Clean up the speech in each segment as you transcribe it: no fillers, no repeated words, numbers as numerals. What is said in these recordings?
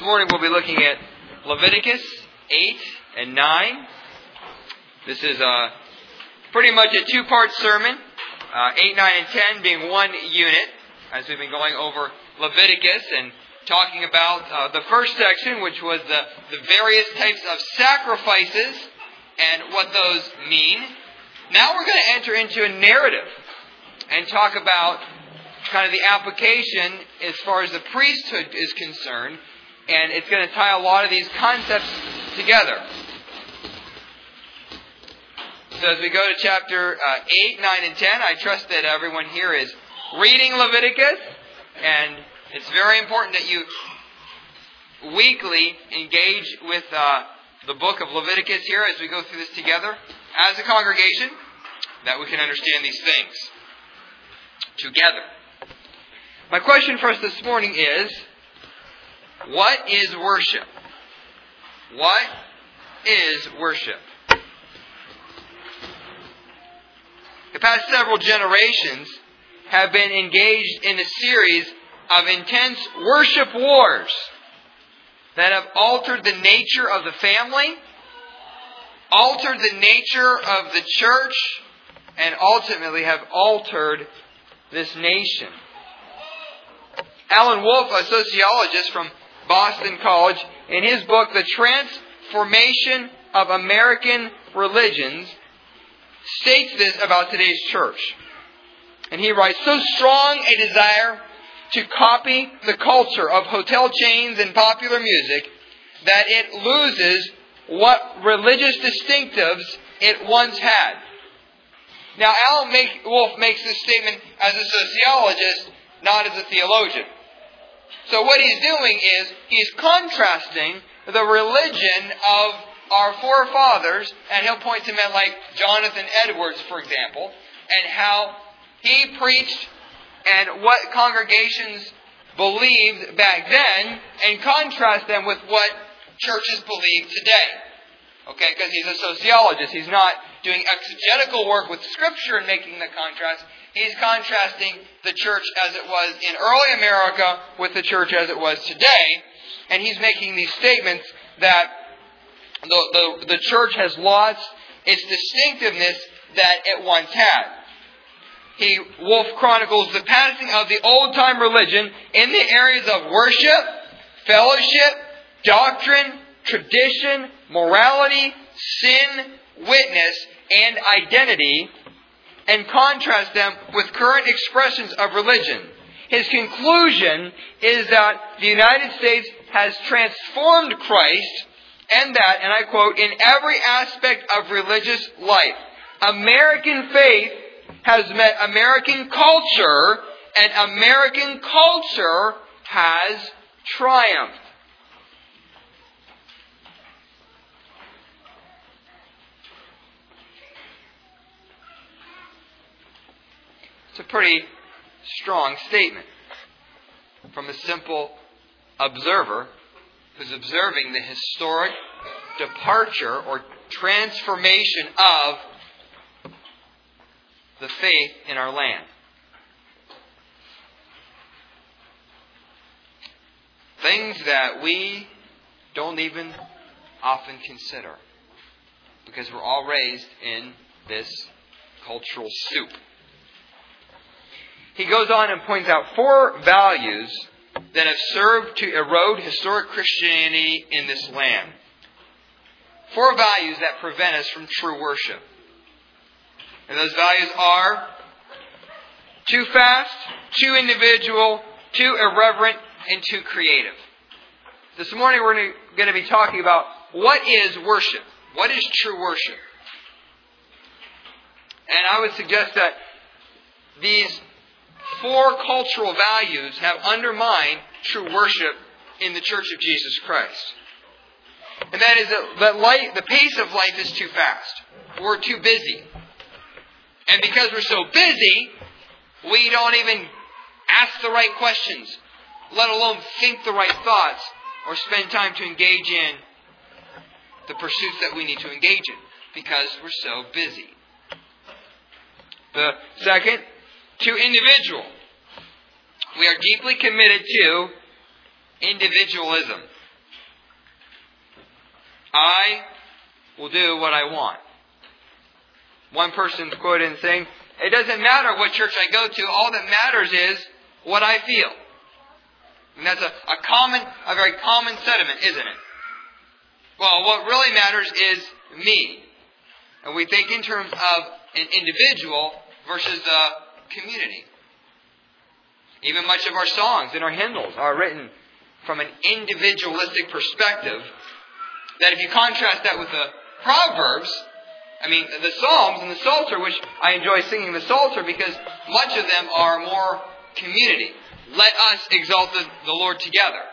This morning we'll be looking at Leviticus 8 and 9. This is pretty much a two-part sermon, 8, 9, and 10 being one unit, as we've been going over Leviticus and talking about the first section, which was the various types of sacrifices and what those mean. Now we're going to enter into a narrative and talk about kind of the application as far as the priesthood is concerned, and it's going to tie a lot of these concepts together. So as we go to chapter 8, 9, and 10, I trust that everyone here is reading Leviticus, and it's very important that you weekly engage with the book of Leviticus here as we go through this together as a congregation, that we can understand these things together. My question for us this morning is, what is worship? What is worship? The past several generations have been engaged in a series of intense worship wars that have altered the nature of the family, altered the nature of the church, and ultimately have altered this nation. Alan Wolf, a sociologist from Boston College, in his book, The Transformation of American Religions, states this about today's church. And he writes, so strong a desire to copy the culture of hotel chains and popular music that it loses what religious distinctives it once had. Now, Alan Wolf makes this statement as a sociologist, not as a theologian. So what he's doing is he's contrasting the religion of our forefathers, and he'll point to men like Jonathan Edwards, for example, and how he preached and what congregations believed back then, and contrast them with what churches believe today. Okay, because he's a sociologist. He's not doing exegetical work with Scripture and making the contrast. He's contrasting the church as it was in early America with the church as it was today. And he's making these statements that the church has lost its distinctiveness that it once had. Wolf chronicles the passing of the old-time religion in the areas of worship, fellowship, doctrine, tradition, morality, sin, witness, and identity, and contrast them with current expressions of religion. His conclusion is that the United States has transformed Christ, and that, and I quote, in every aspect of religious life, American faith has met American culture, and American culture has triumphed. It's a pretty strong statement from a simple observer who's observing the historic departure or transformation of the faith in our land. Things that we don't even often consider because we're all raised in this cultural soup. He goes on and points out 4 values that have served to erode historic Christianity in this land. 4 values that prevent us from true worship. And those values are too fast, too individual, too irreverent, and too creative. This morning we're going to be talking about what is worship. What is true worship? And I would suggest that these 4 cultural values have undermined true worship in the Church of Jesus Christ. And that is that the pace of life is too fast. We're too busy. And because we're so busy, we don't even ask the right questions, let alone think the right thoughts, or spend time to engage in the pursuits that we need to engage in, because we're so busy. The second, too individual. We are deeply committed to individualism. I will do what I want. One person's quoted in saying, it doesn't matter what church I go to, all that matters is what I feel. And that's a very common sentiment, isn't it? Well, what really matters is me. And we think in terms of an individual versus a community. Even much of our songs and our hymnals are written from an individualistic perspective. That if you contrast that with the Proverbs, the Psalms and the Psalter, which I enjoy singing the Psalter because much of them are more community. Let us exalt the Lord together.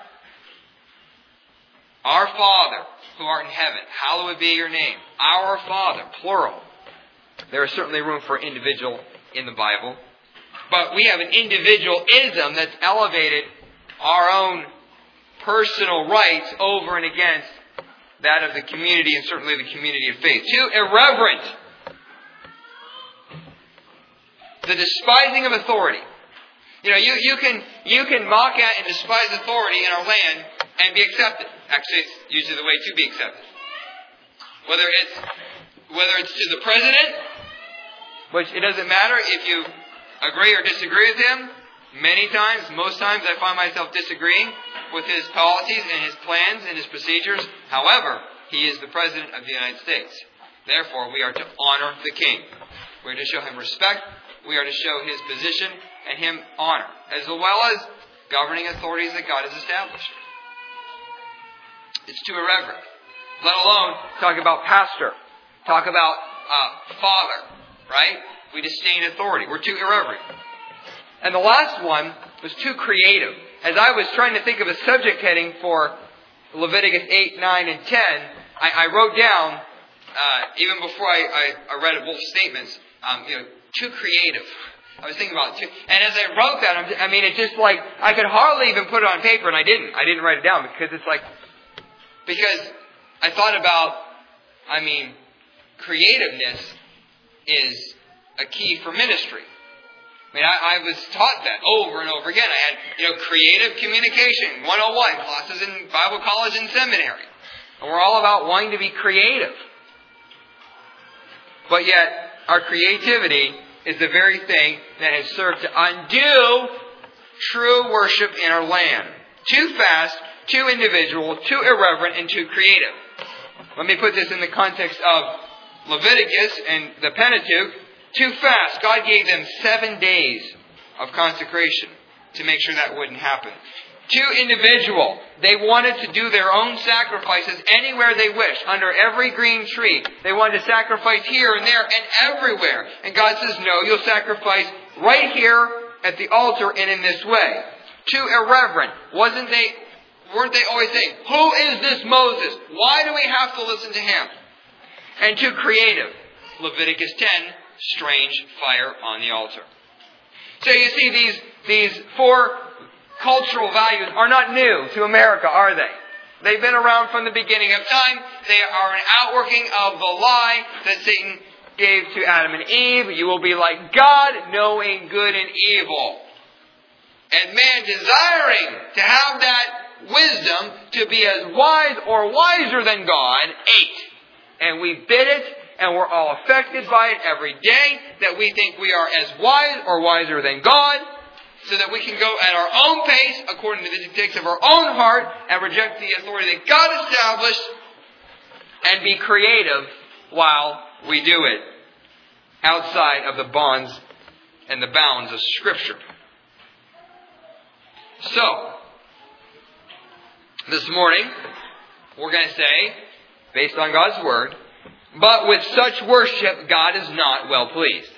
Our Father, who art in heaven, hallowed be your name. Our Father, plural. There is certainly room for individual in the Bible. But we have an individualism that's elevated our own personal rights over and against that of the community, and certainly the community of faith. Too irreverent. The despising of authority. You can mock at and despise authority in our land and be accepted. Actually, it's usually the way to be accepted. Whether it's to the president, which it doesn't matter if you agree or disagree with him. Most times I find myself disagreeing with his policies and his plans and his procedures. However, he is the President of the United States. Therefore, we are to honor the King. We are to show him respect. We are to show his position and him honor, as well as governing authorities that God has established. It's too irreverent. Let alone talk about pastor. Talk about father. Right? We disdain authority. We're too irreverent. And the last one was too creative. As I was trying to think of a subject heading for Leviticus 8, 9, and 10, I wrote down, even before I read both statements, too creative. I was thinking about it too. And as I wrote that, it's just like, I could hardly even put it on paper, and I didn't. I didn't write it down because because I thought about, creativeness is a key for ministry. I was taught that over and over again. I had, creative communication 101 classes in Bible college and seminary. And we're all about wanting to be creative. But yet, our creativity is the very thing that has served to undo true worship in our land. Too fast, too individual, too irreverent, and too creative. Let me put this in the context of Leviticus and the Pentateuch. Too fast. God gave them 7 days of consecration to make sure that wouldn't happen. Too individual. They wanted to do their own sacrifices anywhere they wished, under every green tree. They wanted to sacrifice here and there and everywhere. And God says, no, you'll sacrifice right here at the altar and in this way. Too irreverent. Weren't they always saying, who is this Moses? Why do we have to listen to him? And too creative. Leviticus 10, strange fire on the altar. So you see, these 4 cultural values are not new to America, are they? They've been around from the beginning of time. They are an outworking of the lie that Satan gave to Adam and Eve. You will be like God, knowing good and evil. And man desiring to have that wisdom to be as wise or wiser than God, ate. And we bit it. And we're all affected by it every day, that we think we are as wise or wiser than God, so that we can go at our own pace, according to the dictates of our own heart, and reject the authority that God established, and be creative while we do it, outside of the bonds and the bounds of Scripture. So, this morning, we're going to say, based on God's Word, but with such worship, God is not well pleased.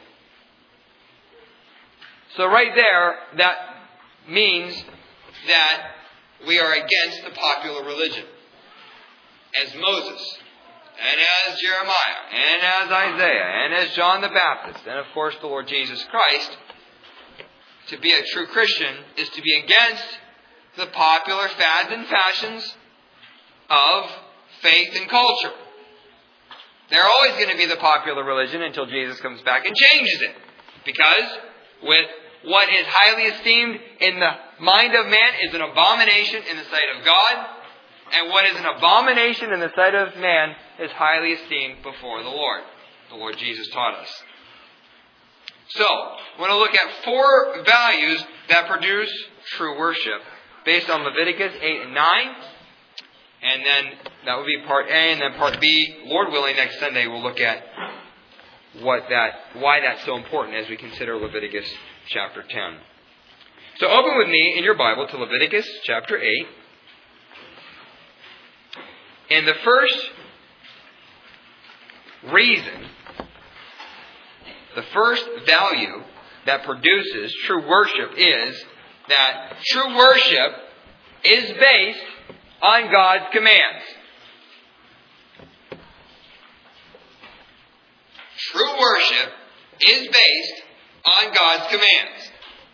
So right there, that means that we are against the popular religion. As Moses, and as Jeremiah, and as Isaiah, and as John the Baptist, and of course the Lord Jesus Christ, to be a true Christian is to be against the popular fads and fashions of faith and culture. They're always going to be the popular religion until Jesus comes back and changes it. Because with what is highly esteemed in the mind of man is an abomination in the sight of God. And what is an abomination in the sight of man is highly esteemed before the Lord. The Lord Jesus taught us. So, we're going to look at 4 values that produce true worship based on Leviticus 8 and 9. And then that will be part A. And then part B, Lord willing, next Sunday we'll look at why that's so important as we consider Leviticus chapter 10. So open with me in your Bible to Leviticus chapter 8. And the first reason, the first value that produces true worship is that true worship is based on God's commands. True worship is based on God's commands.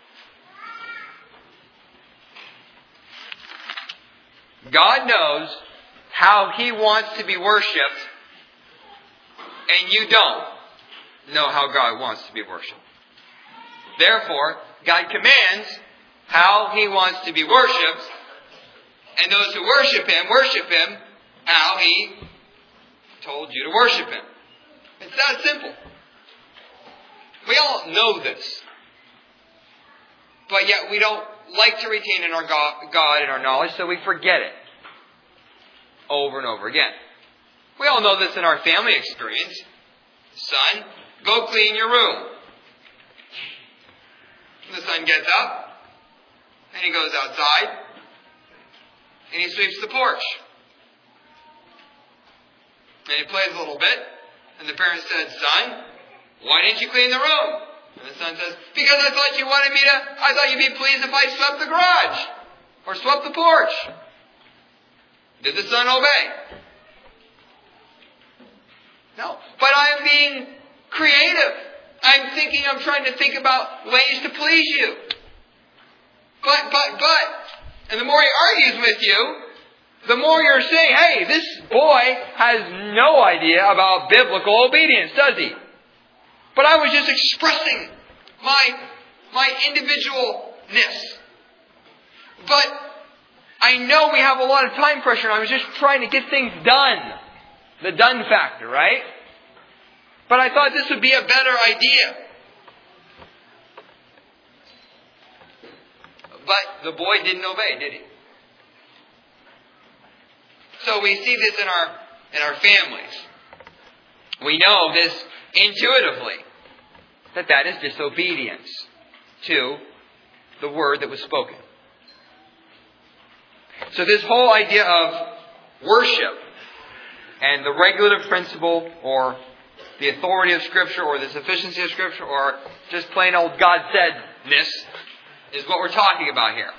God knows how He wants to be worshipped, and you don't know how God wants to be worshipped. Therefore, God commands how He wants to be worshipped, and those who worship Him how He told you to worship Him. It's that simple. We all know this. But yet we don't like to retain in our God in our knowledge, so we forget it over and over again. We all know this in our family experience. Son, go clean your room. The son gets up, and he goes outside, and he sweeps the porch. And he plays a little bit, and the parent said, Son, why didn't you clean the room? And the son says, because I thought you'd be pleased if I swept the garage, or swept the porch. Did the son obey? No. But I'm being creative. I'm trying to think about ways to please you. But. And the more he argues with you, the more you're saying, hey, this boy has no idea about biblical obedience, does he? But I was just expressing my individualness. But I know we have a lot of time pressure, and I was just trying to get things done. The done factor, right? But I thought this would be a better idea. But the boy didn't obey, did he? So we see this in our families. We know this intuitively, that is disobedience to the word that was spoken. So this whole idea of worship and the regulative principle, or the authority of Scripture, or the sufficiency of Scripture, or just plain old God saidness, is what we're talking about here.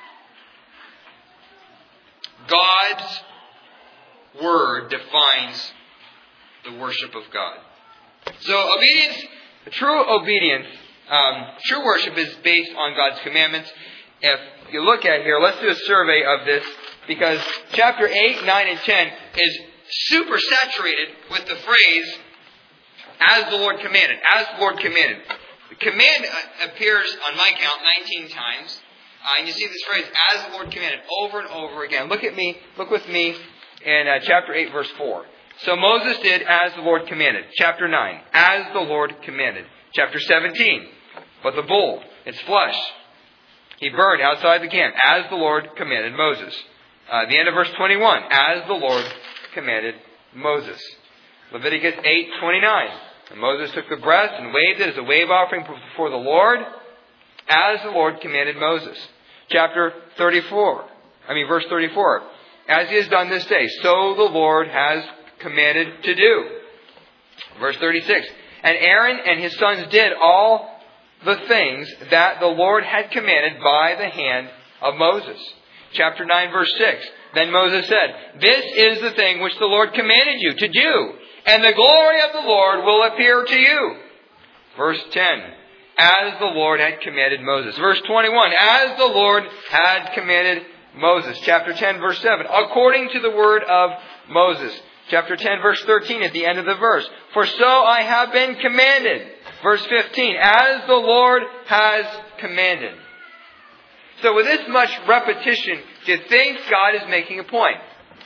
God's Word defines the worship of God. So true worship is based on God's commandments. If you look at here, let's do a survey of this, because chapter 8, 9, and 10 is super saturated with the phrase, as the Lord commanded. As the Lord commanded. The command appears, on my count, 19 times. And you see this phrase, as the Lord commanded, over and over again. Look with me in chapter 8, verse 4. So Moses did as the Lord commanded. Chapter 9, as the Lord commanded. Chapter 17, but the bull, its flesh, he burned outside the camp, as the Lord commanded Moses. The end of verse 21, as the Lord commanded Moses. Leviticus 8:29. And Moses took the breast and waved it as a wave offering before the Lord, as the Lord commanded Moses. Verse 34. As he has done this day, so the Lord has commanded to do. Verse 36. And Aaron and his sons did all the things that the Lord had commanded by the hand of Moses. Chapter 9, verse 6. Then Moses said, this is the thing which the Lord commanded you to do, and the glory of the Lord will appear to you. Verse 10. As the Lord had commanded Moses. Verse 21. As the Lord had commanded Moses. Chapter 10, verse 7. According to the word of Moses. Chapter 10, verse 13 at the end of the verse. For so I have been commanded. Verse 15. As the Lord has commanded. So with this much repetition, do you think God is making a point?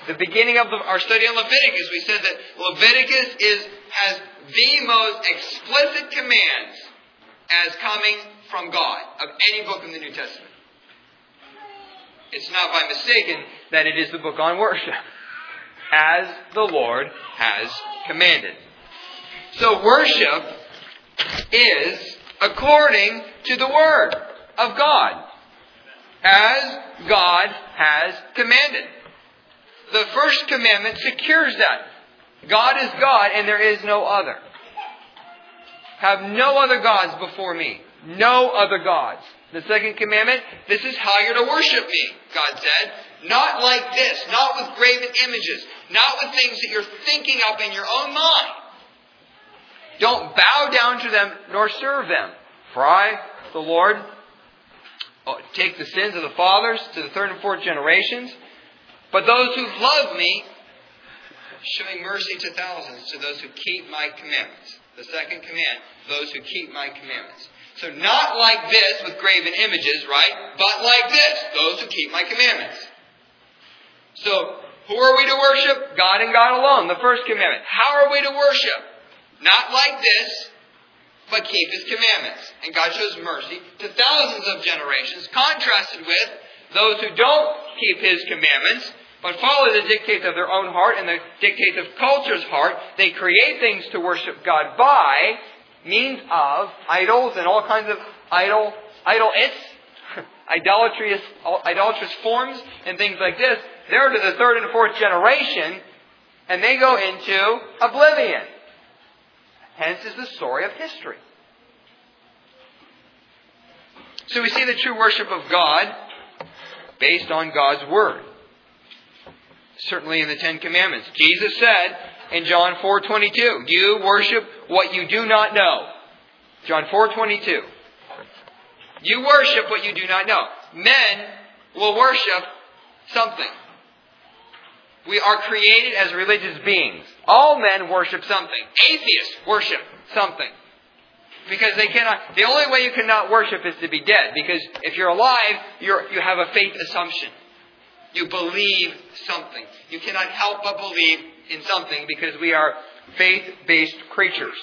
the beginning of our study on Leviticus, we said that Leviticus has the most explicit commands as coming from God of any book in the New Testament. It's not by mistake that it is the book on worship, as the Lord has commanded. So worship is according to the Word of God, as God has commanded. The first commandment secures that. God is God and there is no other. Have no other gods before me. No other gods. The second commandment, this is how you're to worship me, God said. Not like this, not with graven images, not with things that you're thinking up in your own mind. Don't bow down to them nor serve them. For I, the Lord, take the sins of the fathers to the third and fourth generations. But those who love me, showing mercy to thousands, to those who keep my commandments. The second command, those who keep my commandments. So not like this with graven images, right? But like this, those who keep my commandments. So, who are we to worship? God and God alone. The first commandment. How are we to worship? Not like this, but keep His commandments. And God shows mercy to thousands of generations, contrasted with those who don't keep His commandments, but follow the dictates of their own heart and the dictates of culture's heart. They create things to worship God by means of idols and all kinds of idolatrous forms and things like this. They're to the third and fourth generation, and they go into oblivion. Hence is the story of history. So we see the true worship of God based on God's Word. Certainly in the Ten Commandments. Jesus said in John 4:22, you worship what you do not know. John 4:22. You worship what you do not know. Men will worship something. We are created as religious beings. All men worship something. Atheists worship something. Because they cannot. The only way you cannot worship is to be dead. Because if you're alive, you have a faith assumption. You believe something. You cannot help but believe in something because we are faith-based creatures.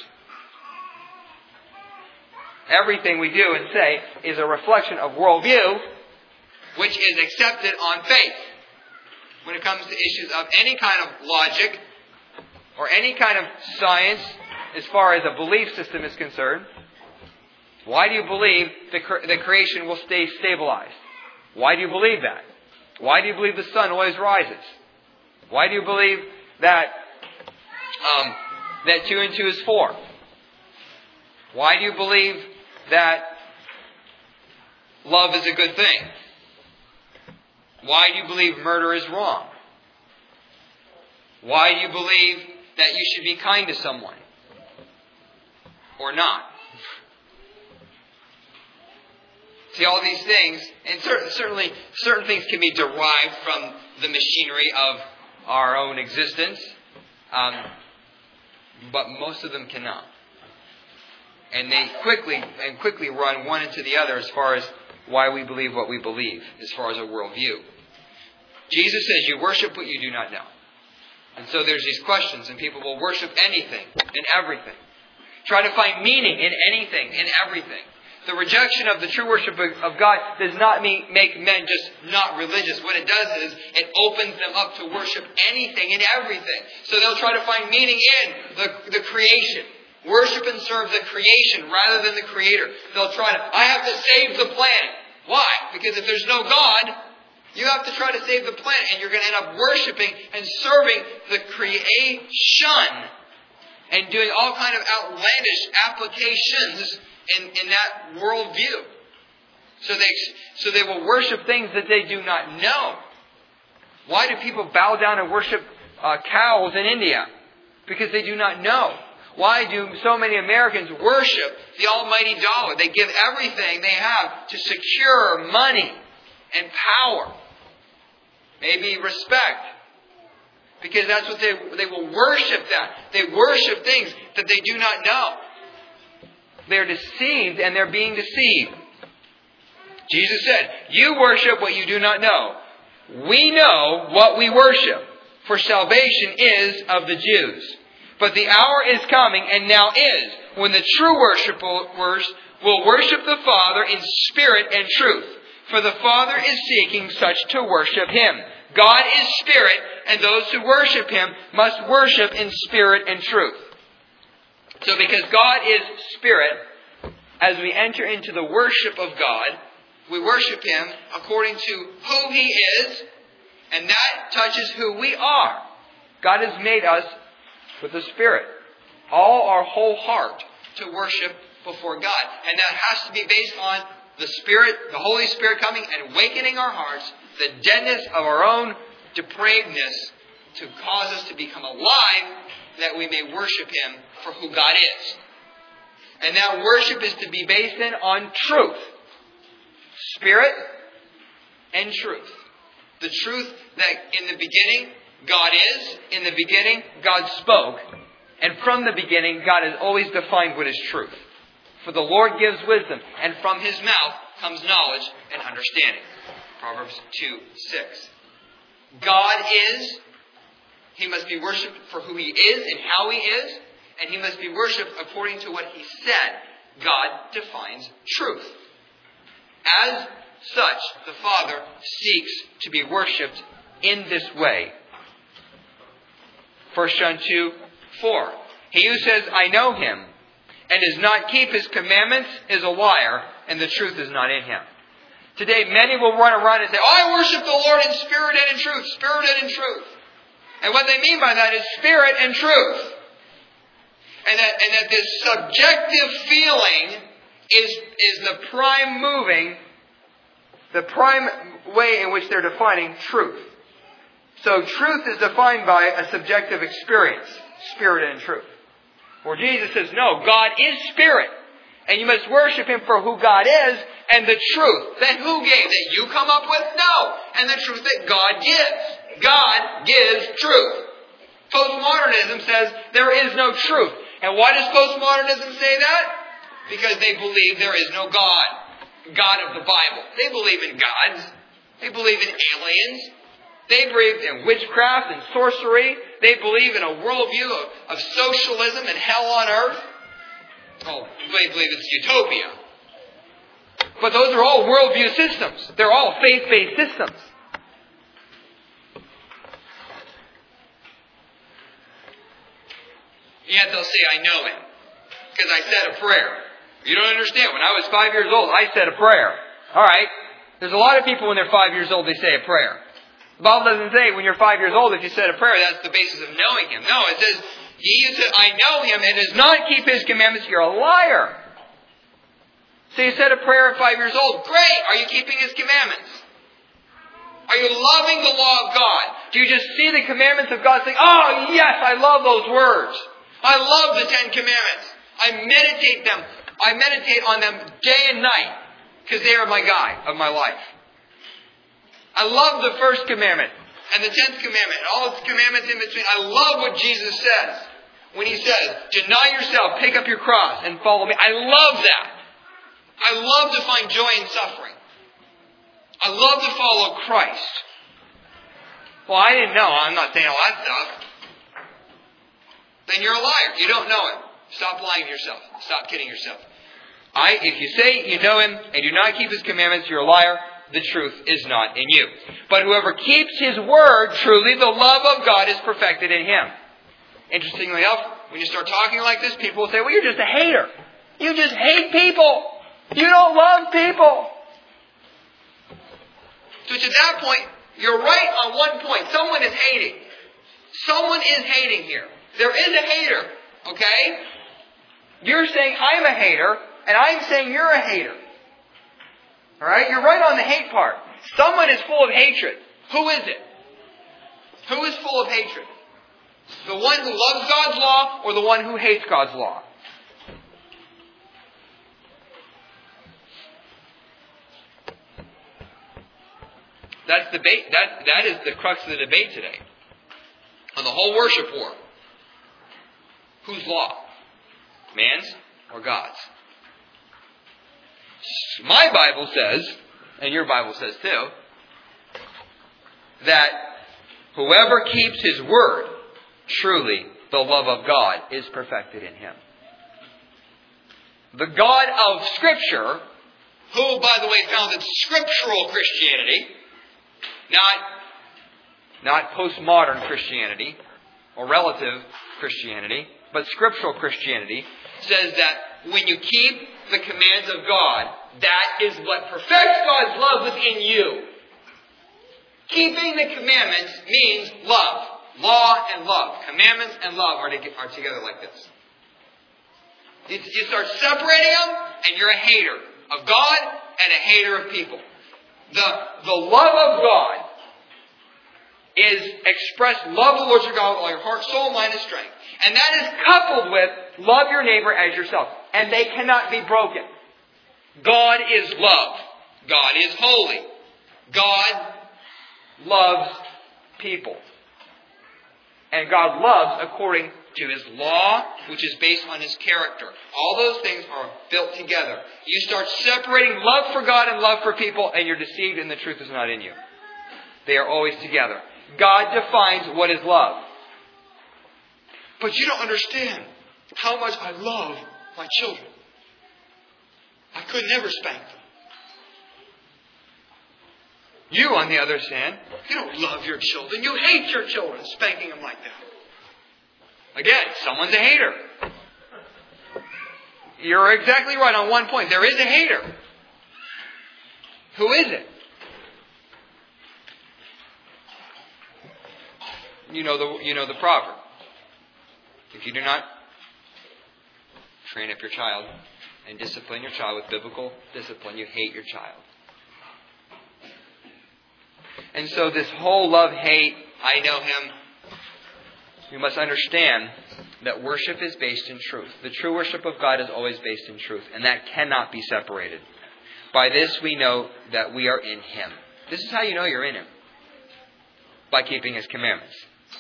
Everything we do and say is a reflection of worldview, which is accepted on faith. When it comes to issues of any kind of logic or any kind of science, as far as a belief system is concerned, why do you believe the creation will stay stabilized? Why do you believe that? Why do you believe the sun always rises? Why do you believe that 2 and 2 is 4? Why do you believe that love is a good thing? Why do you believe murder is wrong? Why do you believe that you should be kind to someone? Or not? See, all these things, and certainly certain things can be derived from the machinery of our own existence, but most of them cannot. And they quickly run one into the other as far as why we believe what we believe, as far as a worldview. Jesus says, you worship what you do not know. And so there's these questions, and people will worship anything and everything. Try to find meaning in anything and everything. The rejection of the true worship of God does not make men just not religious. What it does is it opens them up to worship anything and everything. So they'll try to find meaning in the creation. Worship and serve the creation rather than the Creator. They'll try to, I have to save the planet. Why? Because if there's no God, you have to try to save the planet, and you're going to end up worshiping and serving the creation and doing all kind of outlandish applications in that worldview. So they will worship things that they do not know. Why do people bow down and worship cows in India? Because they do not know. Why do so many Americans worship the almighty dollar? They give everything they have to secure money and power. Maybe respect. Because that's what they will worship that. They worship things that they do not know. They're deceived and they're being deceived. Jesus said, you worship what you do not know. We know what we worship. for salvation is of the Jews. But the hour is coming, and now is, when the true worshipers will worship the Father in spirit and truth. For the Father is seeking such to worship Him. God is spirit, and those who worship Him must worship in spirit and truth. So because God is spirit, as we enter into the worship of God, we worship Him according to who He is, and that touches who we are. God has made us with the Spirit, all our whole heart, to worship before God. And that has to be based on the Spirit, the Holy Spirit coming and awakening our hearts, the deadness of our own depravedness, to cause us to become alive, that we may worship Him for who God is. And that worship is to be based in on truth. Spirit and truth. The truth that in the beginning God is, in the beginning God spoke, and from the beginning God has always defined what is truth. For the Lord gives wisdom, and from His mouth comes knowledge and understanding. Proverbs 2:6. God is, He must be worshipped for who He is and how He is, and He must be worshipped according to what He said. God defines truth. As such, the Father seeks to be worshipped in this way. 1 John 2:4. He who says, I know Him, and does not keep His commandments is a liar, and the truth is not in him. Today, many will run around and say, I worship the Lord in spirit and in truth, spirit and in truth. And what they mean by that is spirit and truth. And that this subjective feeling is the prime way in which they're defining truth. So truth is defined by a subjective experience, spirit and truth. Where Jesus says, no, God is spirit. And you must worship Him for who God is and the truth. That who gave? That you come up with? No. And the truth that God gives. God gives truth. Postmodernism says there is no truth. And why does postmodernism say that? Because they believe there is no God. God of the Bible. They believe in gods. They believe in aliens. They believe in witchcraft and sorcery. They believe in a worldview of socialism and hell on earth. Oh, they believe it's utopia. But those are all worldview systems. They're all faith-based systems. Yet they'll say, I know Him. Because I said a prayer. You don't understand. When I was 5 years old, I said a prayer. Alright. There's a lot of people when they're 5 years old, they say a prayer. The Bible doesn't say when you're 5 years old, if you said a prayer, that's the basis of knowing Him. No, it says, He who says, I know Him and does not keep His commandments, you're a liar. So you said a prayer at 5 years old. Great! Are you keeping His commandments? Are you loving the law of God? Do you just see the commandments of God saying, oh yes, I love those words. I love the 10 Commandments. I meditate on them day and night because they are my guide of my life. I love the first commandment and the 10th commandment and all its commandments in between. I love what Jesus says when He says, deny yourself, pick up your cross and follow me. I love that. I love to find joy in suffering. I love to follow Christ. Well, I didn't know. I'm not saying all that stuff. Then you're a liar. You don't know Him. Stop lying to yourself. Stop kidding yourself. If you say you know Him and do not keep His commandments, you're a liar. The truth is not in you. But whoever keeps His word, truly the love of God is perfected in him. Interestingly enough, when you start talking like this, people will say, well, you're just a hater. You just hate people. You don't love people. So to that point, you're right on one point. Someone is hating. Someone is hating here. There is a hater. Okay? You're saying I'm a hater, and I'm saying you're a hater. Alright? You're right on the hate part. Someone is full of hatred. Who is it? Who is full of hatred? The one who loves God's law or the one who hates God's law? That's debate. That is the crux of the debate today. On the whole worship war. Whose law? Man's or God's? My Bible says, and your Bible says too, that Whoever keeps His word, truly the love of God is perfected in him. The God of Scripture, who, by the way, founded scriptural Christianity, not postmodern Christianity or relative Christianity, but scriptural Christianity, says that when you keep the commands of God, that is what perfects God's love within you. Keeping the commandments means love. Law and love. Commandments and love are together like this. You start separating them, and you're a hater of God and a hater of people. The love of God is expressed, love the Lord your God with all your heart, soul, mind, and strength. And that is coupled with love your neighbor as yourself. And they cannot be broken. God is love. God is holy. God loves people. And God loves according to His law, which is based on His character. All those things are built together. You start separating love for God and love for people, and you're deceived and the truth is not in you. They are always together. God defines what is love. But you don't understand how much I love my children. I could never spank them. You, on the other hand, you don't love your children. You hate your children, spanking them like that. Again, someone's a hater. You're exactly right on one point. There is a hater. Who is it? You know the proverb. If you do not train up your child and discipline your child with biblical discipline, you hate your child. And so this whole love-hate, I know him, you must understand that worship is based in truth. The true worship of God is always based in truth, and that cannot be separated. By this we know that we are in Him. This is how you know you're in Him. By keeping His commandments.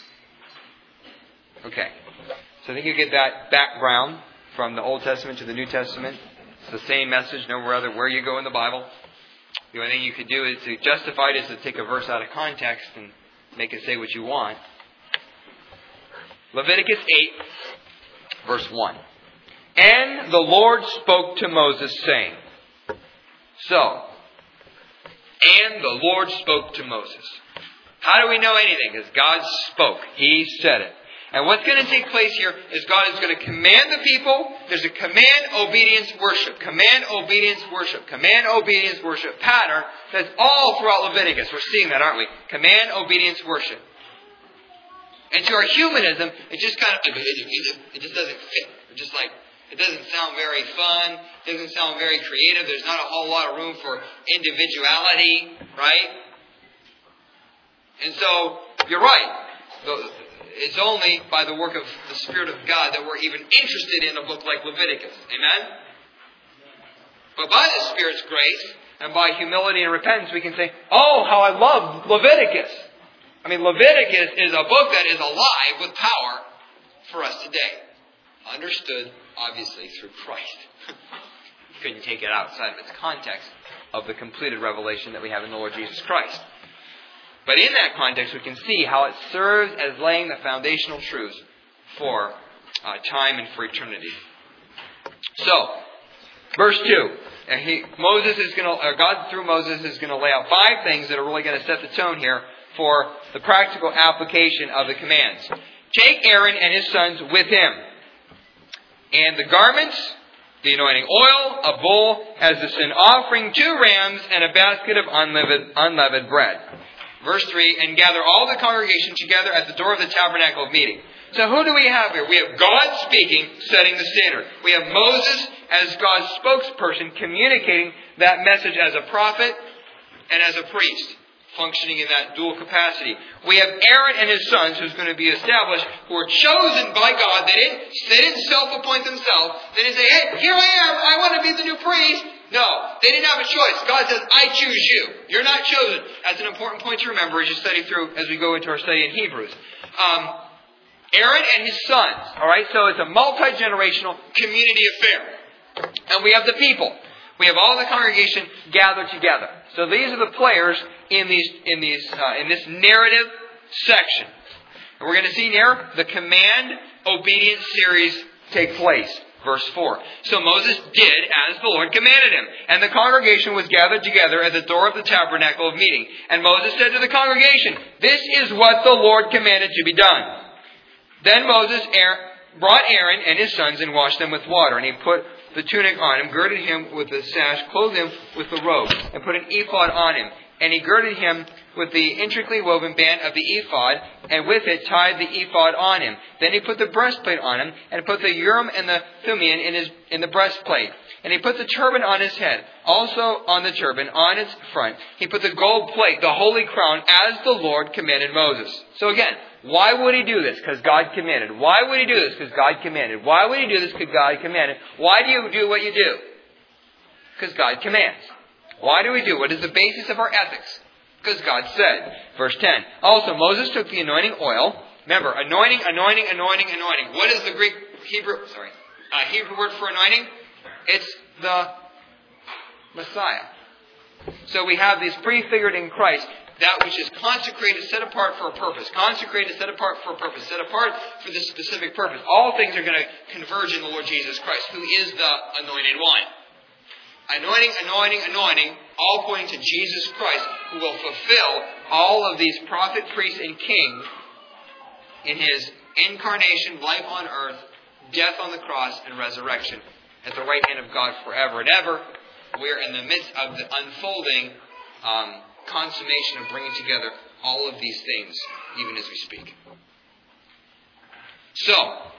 Okay. So I think you get that background from the Old Testament to the New Testament. It's the same message, no matter where you go in the Bible. The only thing you could do is to justify it is to take a verse out of context and make it say what you want. Leviticus 8, verse 1. And the Lord spoke to Moses, saying, so, and the Lord spoke to Moses. How do we know anything? Because God spoke. He said it. And what's going to take place here is God is going to command the people. There's a command, obedience, worship. Command, obedience, worship. Command, obedience, worship pattern that's all throughout Leviticus. We're seeing that, aren't we? Command, obedience, worship. And to our humanism, it just kind of, it just doesn't fit. It's just like, it doesn't sound very fun. It doesn't sound very creative. There's not a whole lot of room for individuality, right? And so, you're right. It's only by the work of the Spirit of God that we're even interested in a book like Leviticus. Amen? But by the Spirit's grace and by humility and repentance, we can say, oh, how I love Leviticus. I mean, Leviticus is a book that is alive with power for us today. Understood, obviously, through Christ. You couldn't take it outside of its context of the completed revelation that we have in the Lord Jesus Christ. But in that context, we can see how it serves as laying the foundational truths for time and for eternity. So, verse 2. God through Moses is going to lay out 5 things that are really going to set the tone here for the practical application of the commands. Take Aaron and his sons with him, and the garments, the anointing oil, a bull as the sin offering, 2 rams, and a basket of unleavened bread. Verse 3, and gather all the congregation together at the door of the tabernacle of meeting. So who do we have here? We have God speaking, setting the standard. We have Moses as God's spokesperson, communicating that message as a prophet and as a priest, functioning in that dual capacity. We have Aaron and his sons, who's going to be established, who are chosen by God. They didn't self-appoint themselves. They didn't say, hey, here I am, I want to be the new priest. No, they didn't have a choice. God says, I choose you. You're not chosen. That's an important point to remember as you study through, as we go into our study in Hebrews. Aaron and his sons. Alright, so it's a multi-generational community affair. And we have the people. We have all the congregation gathered together. So these are the players in this narrative section. And we're going to see here the command-obedience series take place. Verse 4. So Moses did as the Lord commanded him, and the congregation was gathered together at the door of the tabernacle of meeting. And Moses said to the congregation, "This is what the Lord commanded to be done." Then Moses brought Aaron and his sons and washed them with water, and he put the tunic on him, girded him with the sash, clothed him with the robe, and put an ephod on him. And he girded him with the intricately woven band of the ephod, and with it tied the ephod on him. Then he put the breastplate on him, and put the Urim and the Thummim in the breastplate. And he put the turban on his head, also on the turban, on its front. He put the gold plate, the holy crown, as the Lord commanded Moses. So again, why would he do this? Because God commanded. Why would he do this? Because God commanded. Why would he do this? Because God commanded. Why do you do what you do? Because God commands. Why do we do? What is the basis of our ethics? Because God said. Verse 10. Also, Moses took the anointing oil. Remember, anointing. What is the Hebrew word for anointing? It's the Messiah. So we have this prefigured in Christ, that which is consecrated, set apart for a purpose. Consecrated, set apart for a purpose. Set apart for this specific purpose. All things are going to converge in the Lord Jesus Christ, who is the anointed one. Anointing, all pointing to Jesus Christ, who will fulfill all of these prophet, priests, and kings in His incarnation, life on earth, death on the cross, and resurrection at the right hand of God forever and ever. We're in the midst of the unfolding consummation of bringing together all of these things, even as we speak. So,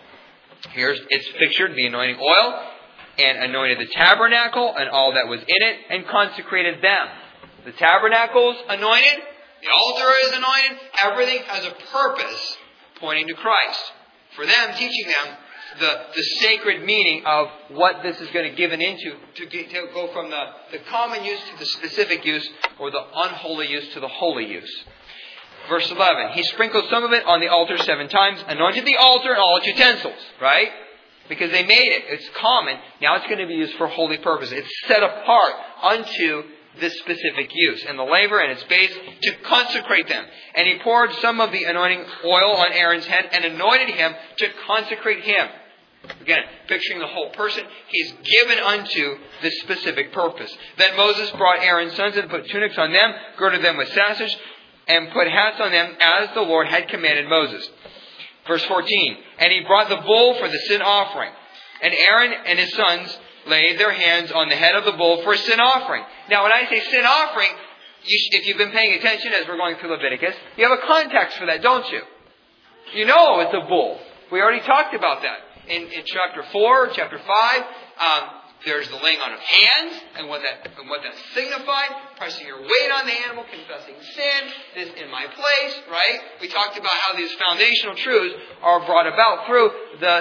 it's pictured, the anointing oil, and anointed the tabernacle and all that was in it, and consecrated them. The tabernacle's anointed, the altar is anointed, everything has a purpose pointing to Christ. For them, teaching them the sacred meaning of what this is going to give into, to go from the common use to the specific use, or the unholy use to the holy use. Verse 11, he sprinkled some of it on the altar 7 times, anointed the altar and all its utensils, right? Because they made it. It's common. Now it's going to be used for holy purpose. It's set apart unto this specific use. And the laver and its base to consecrate them. And he poured some of the anointing oil on Aaron's head and anointed him to consecrate him. Again, picturing the whole person, he's given unto this specific purpose. Then Moses brought Aaron's sons and put tunics on them, girded them with sashes, and put hats on them as the Lord had commanded Moses. Verse 14, and he brought the bull for the sin offering. And Aaron and his sons laid their hands on the head of the bull for a sin offering. Now, when I say sin offering, if you've been paying attention as we're going through Leviticus, you have a context for that, don't you? You know it's a bull. We already talked about that. In chapter 4, chapter 5, there's the laying on of hands, and what that signified, pressing your weight on the animal, confessing sin, this in my place, right? We talked about how these foundational truths are brought about through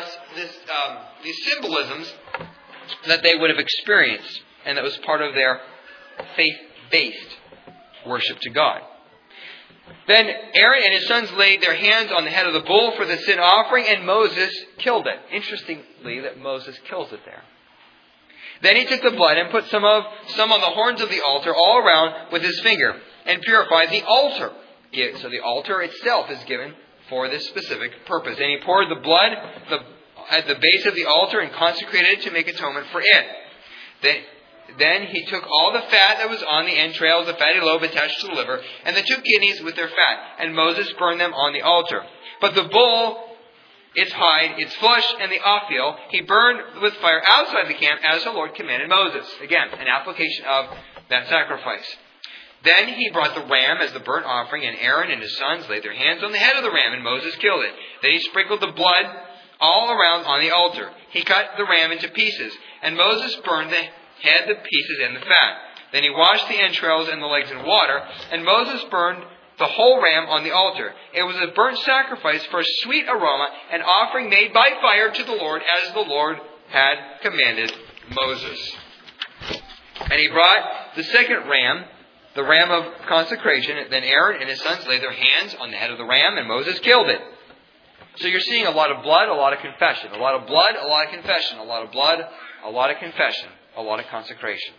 these symbolisms that they would have experienced, and that was part of their faith-based worship to God. Then Aaron and his sons laid their hands on the head of the bull for the sin offering, and Moses killed it. Interestingly, that Moses kills it there. Then he took the blood and put some on the horns of the altar all around with his finger, and purified the altar. So the altar itself is given for this specific purpose. And he poured the blood at the base of the altar and consecrated it to make atonement for it. Then he took all the fat that was on the entrails, the fatty lobe attached to the liver, and the 2 kidneys with their fat, and Moses burned them on the altar. But the bull, its hide, its flesh, and the offal, he burned with fire outside the camp as the Lord commanded Moses. Again, an application of that sacrifice. Then he brought the ram as the burnt offering, and Aaron and his sons laid their hands on the head of the ram, and Moses killed it. Then he sprinkled the blood all around on the altar. He cut the ram into pieces, and Moses burned the head, the pieces, and the fat. Then he washed the entrails and the legs in water, and Moses burned the whole ram on the altar. It was a burnt sacrifice for a sweet aroma, an offering made by fire to the Lord, as the Lord had commanded Moses. And he brought the second ram, the ram of consecration. Then Aaron and his sons laid their hands on the head of the ram, and Moses killed it. So you're seeing a lot of blood, a lot of confession. A lot of blood, a lot of confession. A lot of blood, a lot of confession. A lot of consecration.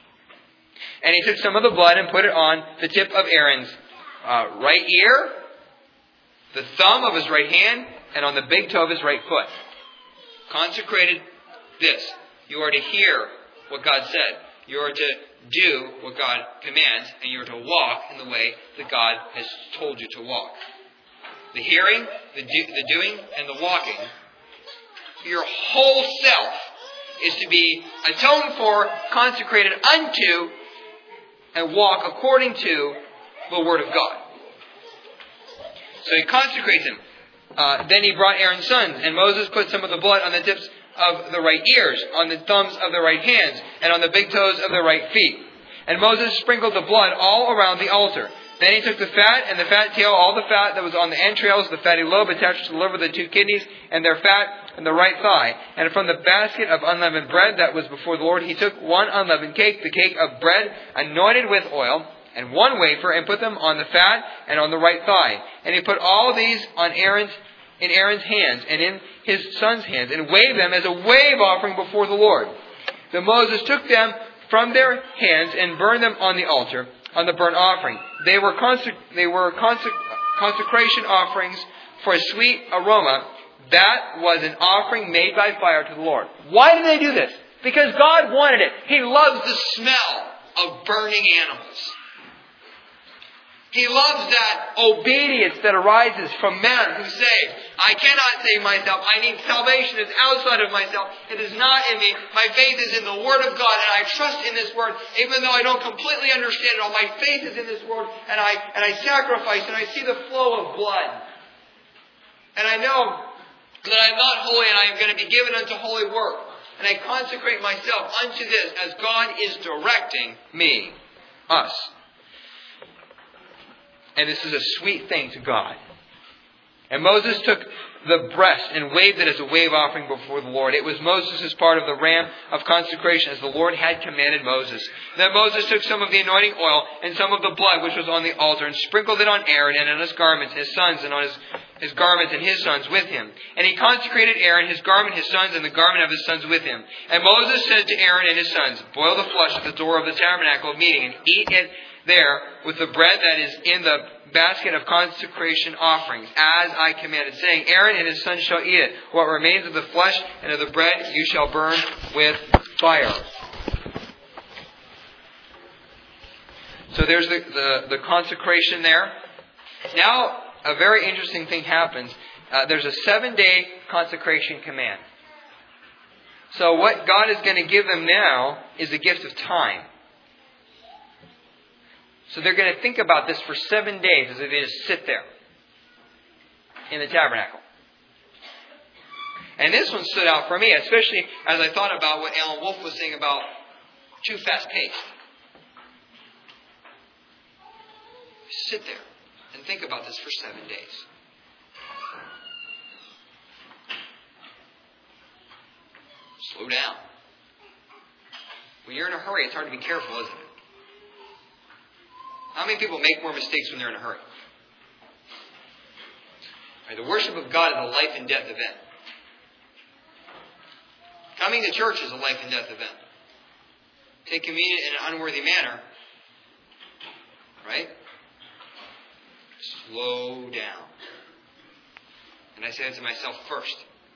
And he took some of the blood and put it on the tip of Aaron's right ear, the thumb of his right hand and on the big toe of his right foot. Consecrated this. You are to hear what God said. You are to do what God commands, and you are to walk in the way that God has told you to walk. The hearing, the doing, and the walking. Your whole self is to be atoned for, consecrated unto, and walk according to the Word of God. So he consecrates him. Then he brought Aaron's sons, and Moses put some of the blood on the tips of the right ears, on the thumbs of the right hands, and on the big toes of the right feet. And Moses sprinkled the blood all around the altar. Then he took the fat and the fat tail, all the fat that was on the entrails, the fatty lobe attached to the liver, the 2 kidneys, and their fat, and the right thigh. And from the basket of unleavened bread that was before the Lord, he took 1 unleavened cake, the cake of bread anointed with oil, and 1 wafer, and put them on the fat and on the right thigh. And he put all these on Aaron's hands and in his son's hands, and waved them as a wave offering before the Lord. Then Moses took them from their hands and burned them on the altar, on the burnt offering. They were consecration offerings for a sweet aroma. That was an offering made by fire to the Lord. Why did they do this? Because God wanted it. He loves the smell of burning animals. He loves that obedience that arises from men who say, I cannot save myself. I need salvation. It's outside of myself. It is not in me. My faith is in the Word of God, and I trust in this Word, even though I don't completely understand it all. My faith is in this Word, and I sacrifice, and I see the flow of blood. And I know that I'm not holy, and I am going to be given unto holy work. And I consecrate myself unto this as God is directing me, us. And this is a sweet thing to God. And Moses took the breast and waved it as a wave offering before the Lord. It was Moses' part of the ram of consecration, as the Lord had commanded Moses. Then Moses took some of the anointing oil and some of the blood which was on the altar, and sprinkled it on Aaron and on his garments, his sons, and on his garments and his sons with him. And he consecrated Aaron, his garment, his sons, and the garment of his sons with him. And Moses said to Aaron and his sons, boil the flesh at the door of the tabernacle of meeting, and eat it there with the bread that is in the basket of consecration offerings, as I commanded, saying, Aaron and his sons shall eat it. What remains of the flesh and of the bread you shall burn with fire. So there's the consecration there. Now, a very interesting thing happens. There's a 7-day consecration command. So what God is going to give them now is a gift of time. So they're going to think about this for 7 days as they just sit there in the tabernacle. And this one stood out for me, especially as I thought about what Alan Wolfe was saying about too fast-paced. Sit there and think about this for 7 days. Slow down. When you're in a hurry, it's hard to be careful, isn't it? How many people make more mistakes when they're in a hurry? Right, the worship of God is a life and death event. Coming to church is a life and death event. Take communion in an unworthy manner. Right? Slow down. And I say that to myself first.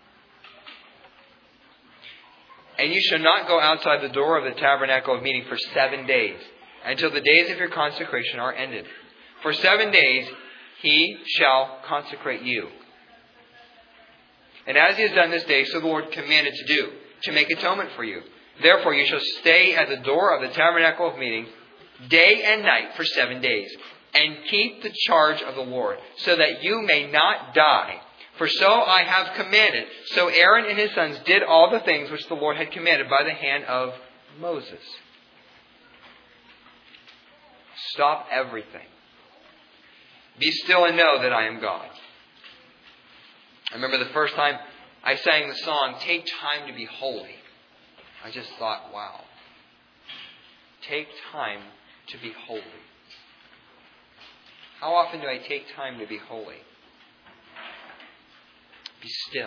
And you shall not go outside the door of the tabernacle of meeting for 7 days, until the days of your consecration are ended. For 7 days he shall consecrate you. And as he has done this day, so the Lord commanded to do, to make atonement for you. Therefore you shall stay at the door of the tabernacle of meeting day and night for 7 days, and keep the charge of the Lord, so that you may not die. For so I have commanded. So Aaron and his sons did all the things which the Lord had commanded by the hand of Moses. Stop everything. Be still and know that I am God. I remember the first time I sang the song, Take Time to Be Holy. I just thought, wow. Take time to be holy. How often do I take time to be holy? Be still.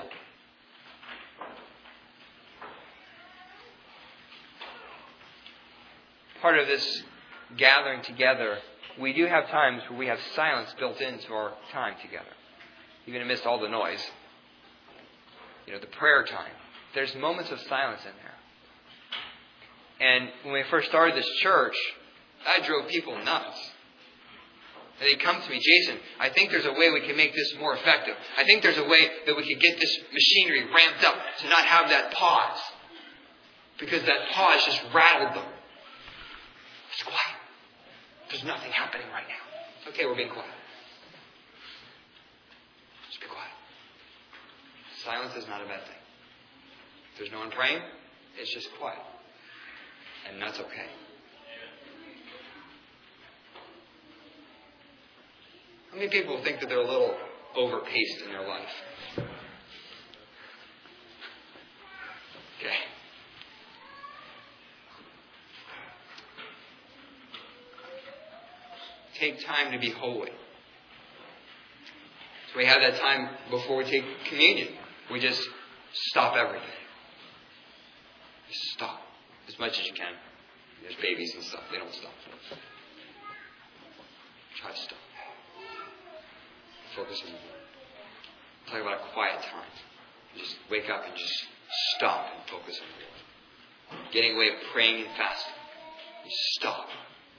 Part of this gathering together, we do have times where we have silence built into our time together. even amidst all the noise. The prayer time. There's moments of silence in there. And when we first started this church, that drove people nuts. And they'd come to me, Jason, I think there's a way we can make this more effective. I think there's a way that we could get this machinery ramped up to not have that pause. Because that pause just rattled them. It's quiet. There's nothing happening right now. Okay, we're being quiet. Just be quiet. Silence is not a bad thing. If there's no one praying, it's just quiet. And that's okay. How many people think that they're a little overpaced in their life? Okay. Take time to be holy. So we have that time before we take communion. We just stop everything. Just stop as much as you can. There's babies and stuff. They don't stop. Try to stop. Focus on the Lord. Talk about a quiet time. Just wake up and just stop and focus on the Lord. Getting away of praying and fasting. Just stop.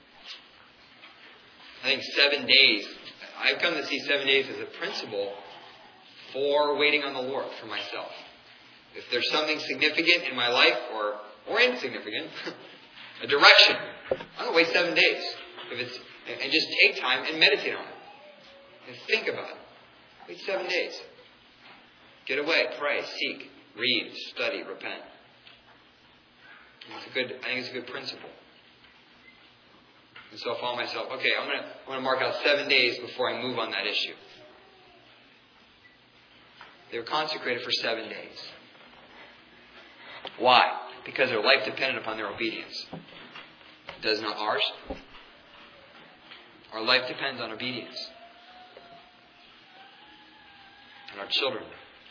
I think 7 days. I've come to see 7 days as a principle for waiting on the Lord for myself. If there's something significant in my life or insignificant, a direction, I'm going to wait 7 days. And just take time and meditate on it. And think about it. Wait 7 days. Get away, pray, seek, read, study, repent. I think it's a good principle. And so I found myself, okay, I'm going to mark out 7 days before I move on that issue. They were consecrated for 7 days. Why? Because their life depended upon their obedience. Does not ours? Our life depends on obedience. And our children.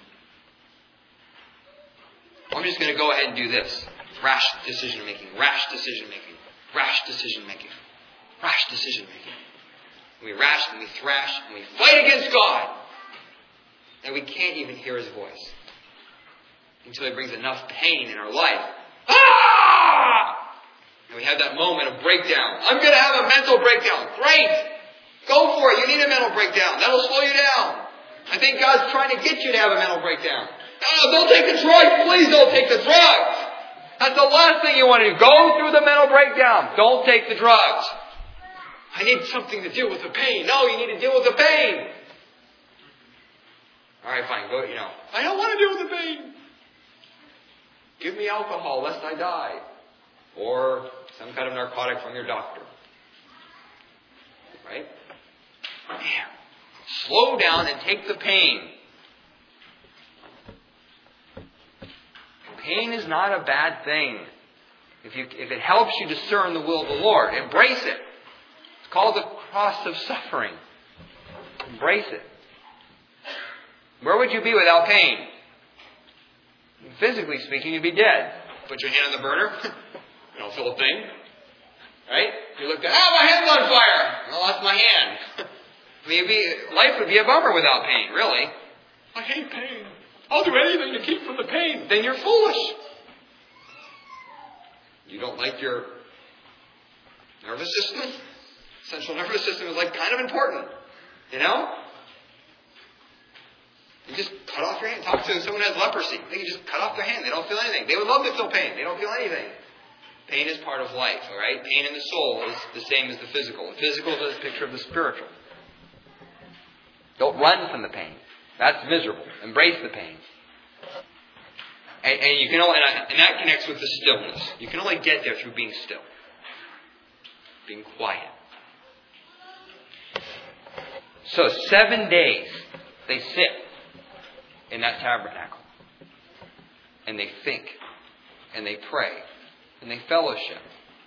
I'm just going to go ahead and do this. Rash decision making. Rash decision making. Rash decision making. Rash decision making. We rash and we thrash and we fight against God. And we can't even hear His voice. Until He brings enough pain in our life. Ah! And we have that moment of breakdown. I'm going to have a mental breakdown. Great! Go for it. You need a mental breakdown. That'll slow you down. I think God's trying to get you to have a mental breakdown. No, don't take the drugs. Please don't take the drugs. That's the last thing you want to do. Go through the mental breakdown. Don't take the drugs. I need something to deal with the pain. No, you need to deal with the pain. All right, fine. Go, I don't want to deal with the pain. Give me alcohol lest I die. Or some kind of narcotic from your doctor. Right? Man. Slow down and take the pain. Pain is not a bad thing. If it helps you discern the will of the Lord, embrace it. It's called the cross of suffering. Embrace it. Where would you be without pain? Physically speaking, you'd be dead. Put your hand on the burner. You don't feel a thing. Right? You look down, my hand's on fire. Well, that's my hand. Life would be a bummer without pain, really. I hate pain. I'll do anything to keep from the pain. Then you're foolish. You don't like your nervous system? Central nervous system is kind of important. You just cut off your hand. Talk to someone who has leprosy. They can just cut off their hand. They don't feel anything. They would love to feel pain. They don't feel anything. Pain is part of life, all right? Pain in the soul is the same as the physical. The physical is a picture of the spiritual. Don't run from the pain. That's miserable. Embrace the pain. And you can only, and that connects with the stillness. You can only get there through being still. Being quiet. So 7 days they sit in that tabernacle. And they think. And they pray. And they fellowship.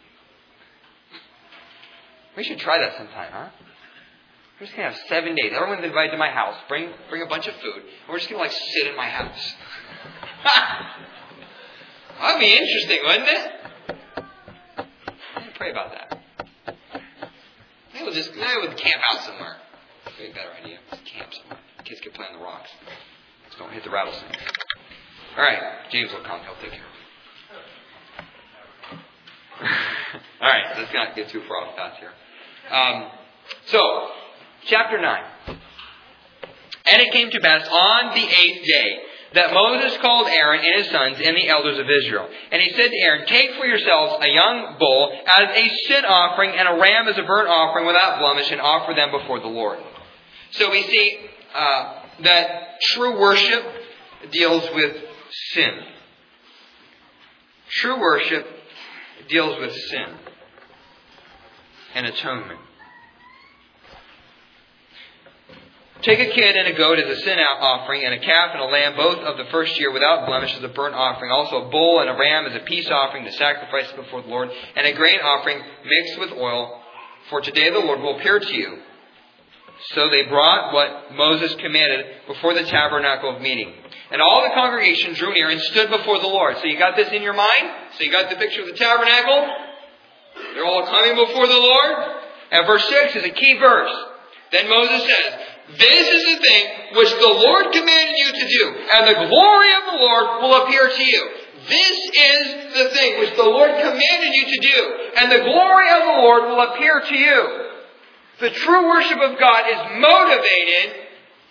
We should try that sometime, huh? We're just going to have 7 days. Everyone's invited to my house. Bring a bunch of food. And we're just going to sit in my house. That'd be interesting, wouldn't it? Pray about that. Maybe we'll camp out somewhere. That'd be a better idea. Just camp somewhere. kids can play on the rocks. Just don't hit the rattlesnakes. All right, James will come. He'll take care of it. All right, let's not get too far off path here. So, chapter 9. And it came to pass on the 8th day that Moses called Aaron and his sons and the elders of Israel. And he said to Aaron, take for yourselves a young bull as a sin offering and a ram as a burnt offering without blemish, and offer them before the Lord. So we see that true worship deals with sin. True worship deals with sin and atonement. Take a kid and a goat as a sin offering, and a calf and a lamb, both of the first year, without blemish, as a burnt offering. Also a bull and a ram as a peace offering to sacrifice before the Lord, and a grain offering mixed with oil. For today the Lord will appear to you. So they brought what Moses commanded before the tabernacle of meeting. And all the congregation drew near and stood before the Lord. So you got this in your mind? So you got the picture of the tabernacle? They're all coming before the Lord. And verse 6 is a key verse. Then Moses says, this is the thing which the Lord commanded you to do, and the glory of the Lord will appear to you. This is the thing which the Lord commanded you to do, and the glory of the Lord will appear to you. The true worship of God is motivated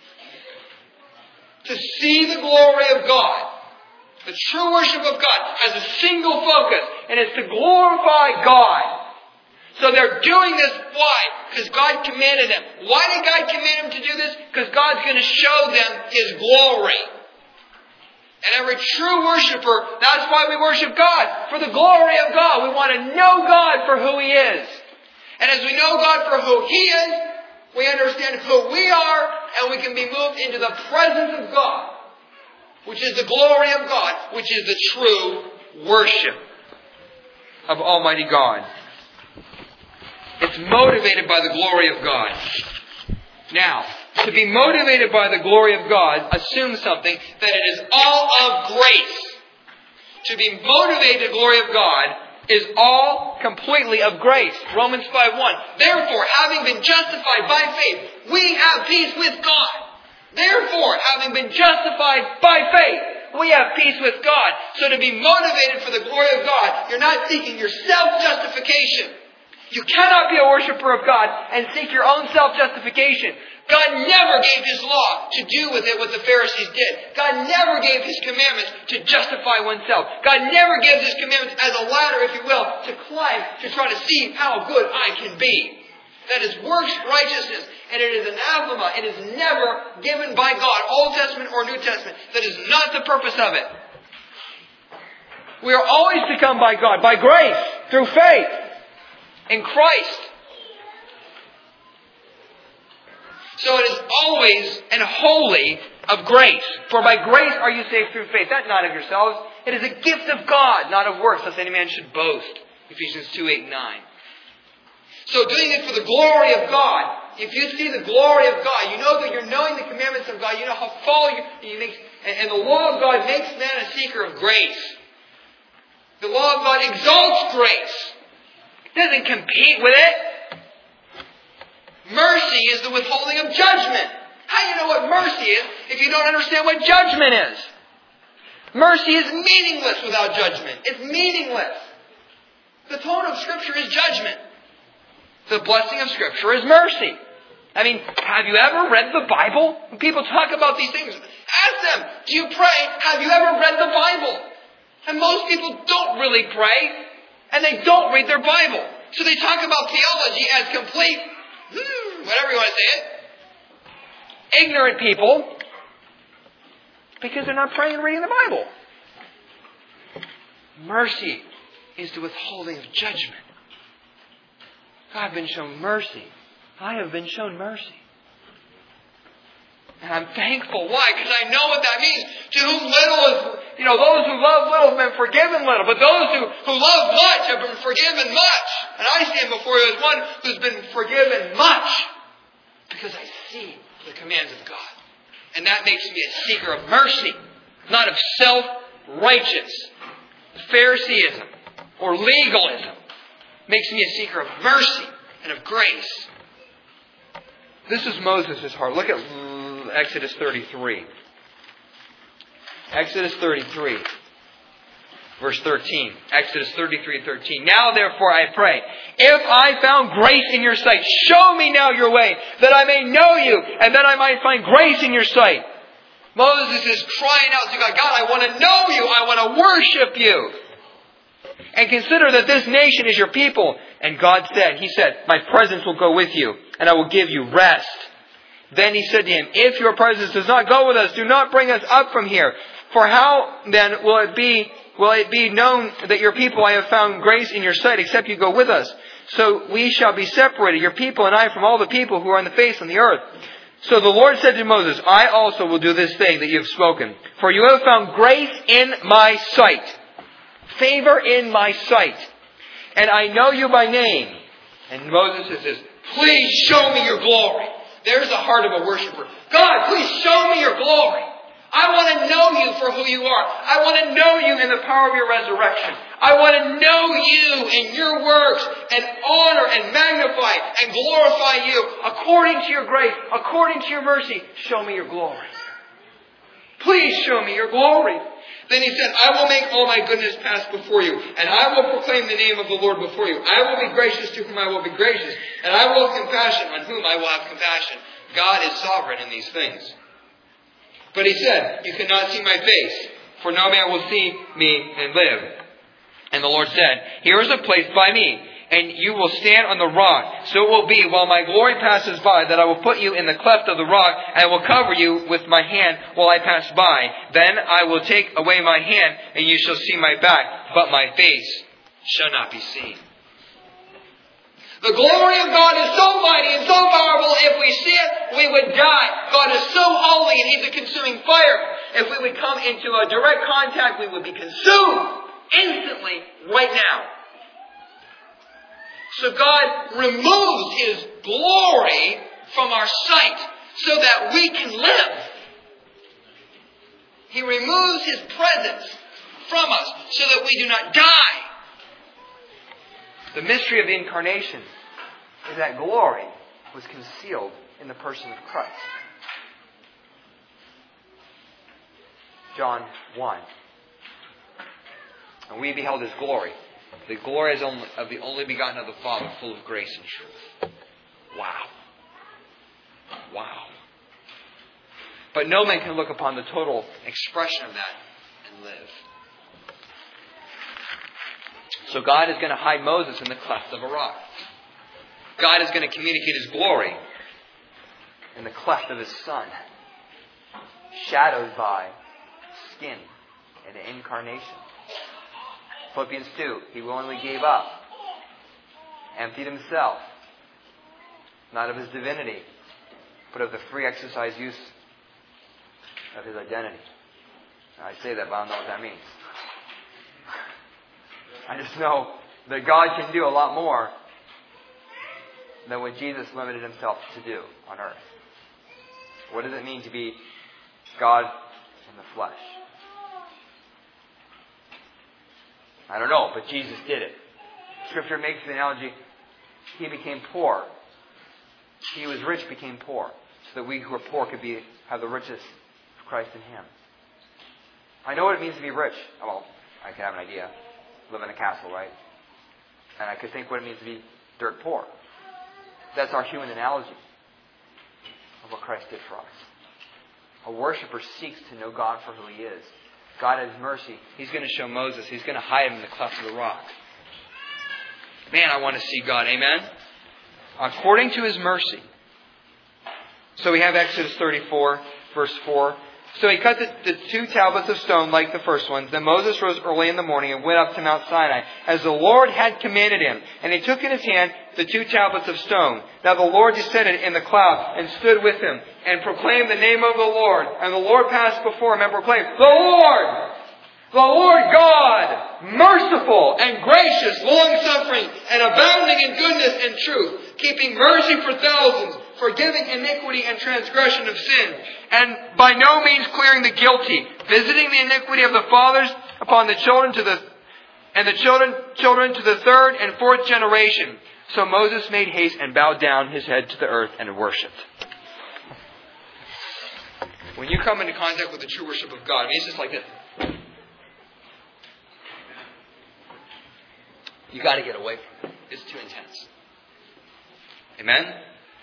to see the glory of God. The true worship of God has a single focus, and it's to glorify God. So they're doing this, why? Because God commanded them. Why did God command them to do this? Because God's going to show them His glory. And every true worshiper, that's why we worship God. For the glory of God. We want to know God for who He is. And as we know God for who He is, we understand who we are, and we can be moved into the presence of God, which is the glory of God, which is the true worship of Almighty God. It's motivated by the glory of God. Now, to be motivated by the glory of God assumes something, that it is all of grace. To be motivated by the glory of God is all completely of grace. Romans 5:1. Therefore, having been justified by faith, we have peace with God. Therefore, having been justified by faith, we have peace with God. So to be motivated for the glory of God, you're not seeking your self-justification. You cannot be a worshiper of God and seek your own self-justification. God never gave His law to do with it what the Pharisees did. God never gave His commandments to justify oneself. God never gives His commandments as a ladder, if you will, to climb to try to see how good I can be. That is works righteousness, and it is anathema. It is never given by God, Old Testament or New Testament. That is not the purpose of it. We are always to come by God, by grace, through faith in Christ. So it is always and wholly of grace. For by grace are you saved through faith. That not of yourselves. It is a gift of God, not of works, lest any man should boast. Ephesians 2:8-9. So doing it for the glory of God. If you see the glory of God, you know that you're knowing the commandments of God. You know how full you make, and the law of God makes man a seeker of grace. The law of God exalts grace. It doesn't compete with it. Mercy is the withholding of judgment. How do you know what mercy is if you don't understand what judgment is? Mercy is meaningless without judgment. It's meaningless. The tone of Scripture is judgment. The blessing of Scripture is mercy. I mean, have you ever read the Bible? When people talk about these things, ask them, do you pray? Have you ever read the Bible? And most people don't really pray, and they don't read their Bible. So they talk about theology as complete, whatever you want to say it, ignorant people, because they're not praying and reading the Bible. Mercy is the withholding of judgment. I've been shown mercy. I have been shown mercy. And I'm thankful. Why? Because I know what that means. To whom little is, those who love little have been forgiven little. But those who love much have been forgiven much. And I stand before you as one who's been forgiven much. Because I see the commands of God. And that makes me a seeker of mercy. Not of self-righteous Phariseeism or legalism. Makes me a seeker of mercy and of grace. This is Moses' heart. Look at Exodus 33. Exodus 33. Verse 13. Exodus 33:13. Now therefore I pray, if I found grace in your sight, show me now your way, that I may know you, and that I might find grace in your sight. Moses is crying out to God, God, I want to know you. I want to worship you. And consider that this nation is your people. And God said, He said, my presence will go with you, and I will give you rest. Then He said to him, if your presence does not go with us, do not bring us up from here. For how then will it be known that your people I have found grace in your sight, except you go with us? So we shall be separated, your people and I, from all the people who are on the face of the earth. So the Lord said to Moses, I also will do this thing that you have spoken. For you have found grace in my sight. Favor in my sight. And I know you by name. And Moses says, please show me your glory. There's the heart of a worshiper. God, please show me your glory. I want to know you for who you are. I want to know you in the power of your resurrection. I want to know you and your works and honor and magnify and glorify you according to your grace, according to your mercy. Show me your glory. Please show me your glory. Then He said, I will make all my goodness pass before you, and I will proclaim the name of the Lord before you. I will be gracious to whom I will be gracious, and I will have compassion on whom I will have compassion. God is sovereign in these things. But He said, you cannot see my face, for no man will see me and live. And the Lord said, here is a place by me, and you will stand on the rock. So it will be, while my glory passes by, that I will put you in the cleft of the rock, and I will cover you with my hand while I pass by. Then I will take away my hand, and you shall see my back, but my face shall not be seen. The glory of God is so mighty and so powerful, if we see it, we would die. God is so holy and He's a consuming fire. If we would come into a direct contact, we would be consumed instantly right now. So God removes His glory from our sight so that we can live. He removes His presence from us so that we do not die. The mystery of the incarnation is that glory was concealed in the person of Christ. John 1. And we beheld His glory. The glory is of the only begotten of the Father, full of grace and truth. Wow. Wow. But no man can look upon the total expression of that and live. So God is going to hide Moses in the cleft of a rock. God is going to communicate His glory in the cleft of His Son, shadowed by skin and the incarnation. Philippians 2, He willingly gave up, emptied Himself, not of His divinity, but of the free exercise use of His identity. Now, I say that, but I don't know what that means. I just know that God can do a lot more than what Jesus limited Himself to do on earth. What does it mean to be God in the flesh? I don't know, but Jesus did it. Scripture makes the analogy, He became poor. He who was rich became poor, so that we who are poor could have the riches of Christ in Him. I know what it means to be rich. Well, I can have an idea. Live in a castle, right? And I could think what it means to be dirt poor. That's our human analogy of what Christ did for us. A worshiper seeks to know God for who He is. God has mercy. He's going to show Moses. He's going to hide him in the cleft of the rock. Man, I want to see God. Amen? According to His mercy. So we have Exodus 34, verse 4. So he cut the 2 tablets of stone like the first ones. Then Moses rose early in the morning and went up to Mount Sinai, as the Lord had commanded him. And he took in his hand the 2 tablets of stone. Now the Lord descended in the cloud and stood with him, and proclaimed the name of the Lord. And the Lord passed before him and proclaimed, the Lord God, merciful and gracious, long-suffering, and abounding in goodness and truth, keeping mercy for thousands, forgiving iniquity and transgression of sin, and by no means clearing the guilty, visiting the iniquity of the fathers upon the children to the children to the 3rd and 4th generation. So Moses made haste and bowed down his head to the earth and worshipped. When you come into contact with the true worship of God, it's just like this. You got to get away from it. It's too intense. Amen?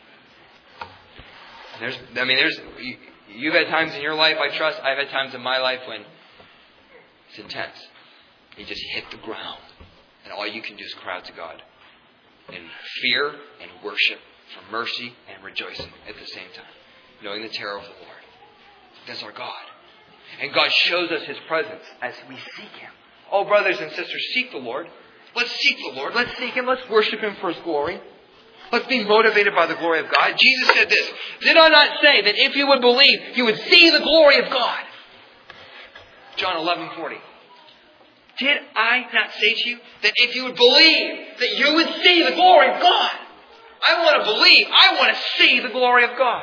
You've had times in your life, I trust. I've had times in my life when it's intense. You just hit the ground. And all you can do is cry out to God in fear and worship for mercy and rejoicing at the same time. Knowing the terror of the Lord. That's our God. And God shows us His presence as we seek Him. Oh, brothers and sisters, seek the Lord. Let's seek the Lord. Let's seek Him. Let's worship Him for His glory. Let's be motivated by the glory of God. Jesus said this, "Did I not say that if you would believe, you would see the glory of God?" John 11:40. Did I not say to you that if you would believe, that you would see the glory of God? I want to believe. I want to see the glory of God.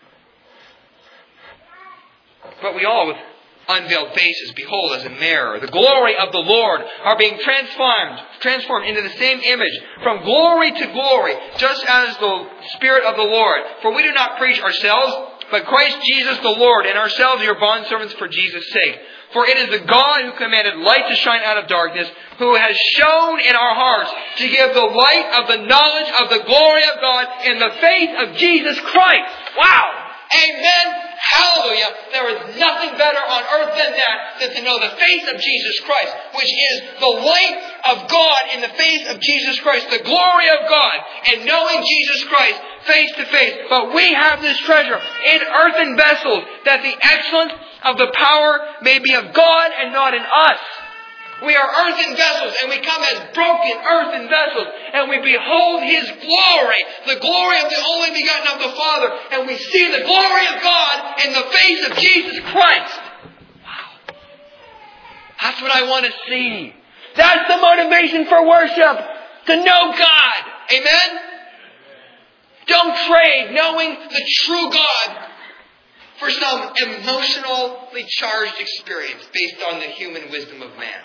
But we all, with unveiled faces, behold as a mirror the glory of the Lord, are being transformed into the same image from glory to glory, just as the Spirit of the Lord. For we do not preach ourselves, but Christ Jesus the Lord, and ourselves your bondservants for Jesus' sake. For it is the God who commanded light to shine out of darkness, who has shone in our hearts to give the light of the knowledge of the glory of God in the faith of Jesus Christ. Wow! Amen. Hallelujah. There is nothing better on earth than that, than to know the face of Jesus Christ, which is the light of God in the face of Jesus Christ, the glory of God, and knowing Jesus Christ face to face. But we have this treasure in earthen vessels, that the excellence of the power may be of God and not in us. We are earthen vessels, and we come as broken earthen vessels, and we behold His glory, the glory of the only begotten of the Father, and we see the glory of God in the face of Jesus Christ. Wow. That's what I want to see. That's the motivation for worship, to know God. Amen? Don't trade knowing the true God for some emotionally charged experience based on the human wisdom of man.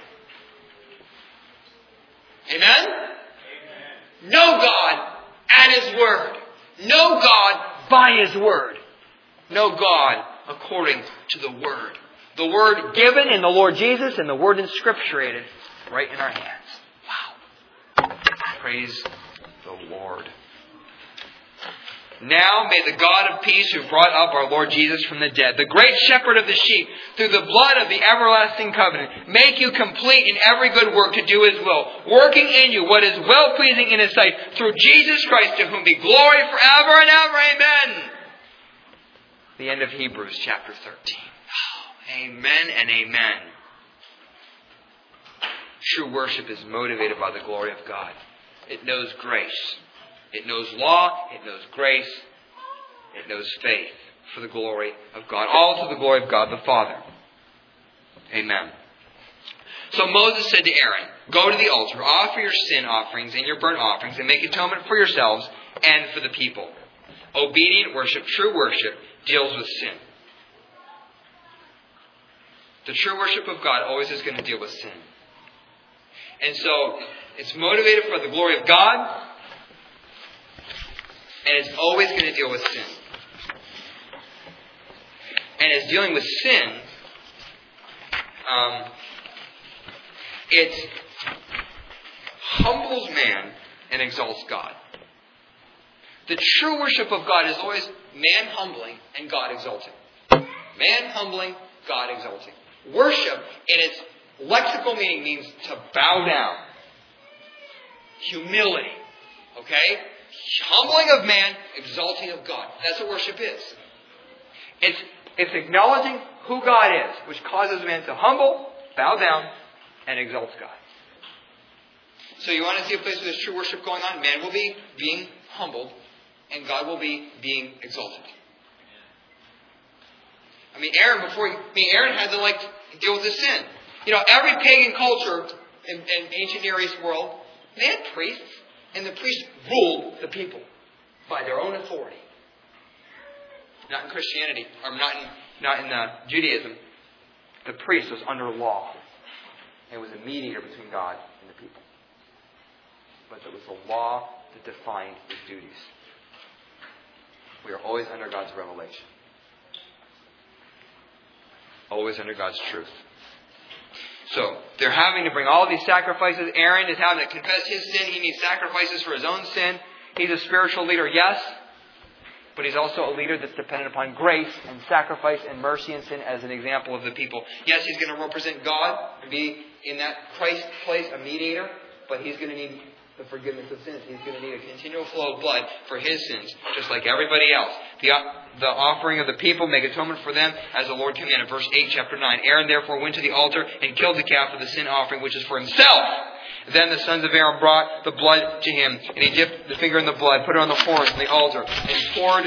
Amen? Know God at His Word. Know God by His Word. Know God according to the Word. The Word given in the Lord Jesus and the Word inscripturated right in our hands. Wow. Praise the Lord. Now may the God of peace, who brought up our Lord Jesus from the dead, the great shepherd of the sheep, through the blood of the everlasting covenant, make you complete in every good work to do His will, working in you what is well-pleasing in His sight, through Jesus Christ, to whom be glory forever and ever. Amen. The end of Hebrews chapter 13. Amen and amen. True worship is motivated by the glory of God. It knows grace. It knows law, it knows grace, it knows faith for the glory of God. All to the glory of God the Father. Amen. So Moses said to Aaron, "Go to the altar, offer your sin offerings and your burnt offerings, and make atonement for yourselves and for the people." Obedient worship, true worship, deals with sin. The true worship of God always is going to deal with sin. And so, it's motivated for the glory of God, and it's always going to deal with sin. And as dealing with sin, it humbles man and exalts God. The true worship of God is always man humbling and God exalting. Man humbling, God exalting. Worship, in its lexical meaning, means to bow down. Humility. Okay? Humbling of man, exalting of God. That's what worship is. It's acknowledging who God is, which causes man to humble, bow down, and exalt God. So you want to see a place where there's true worship going on? Man will be being humbled, and God will be being exalted. Aaron had to deal with his sin. Every pagan culture in ancient Near East world, they had priests. And the priests ruled the people by their own authority. Not in Christianity, or not in Judaism. The priest was under law. It was a mediator between God and the people. But it was the law that defined his duties. We are always under God's revelation. always under God's truth. So, they're having to bring all these sacrifices. Aaron is having to confess his sin. He needs sacrifices for his own sin. He's a spiritual leader, yes. But he's also a leader that's dependent upon grace and sacrifice and mercy and sin as an example of the people. Yes, he's going to represent God and be in that Christ place, a mediator. But he's going to need the forgiveness of sins. He's going to need a continual flow of blood for his sins, just like everybody else. The offering of the people make atonement for them as the Lord commanded. Verse 8, chapter 9. Aaron therefore went to the altar and killed the calf of the sin offering, which is for himself. Then the sons of Aaron brought the blood to him, and he dipped the finger in the blood, put it on the horns on the altar, and poured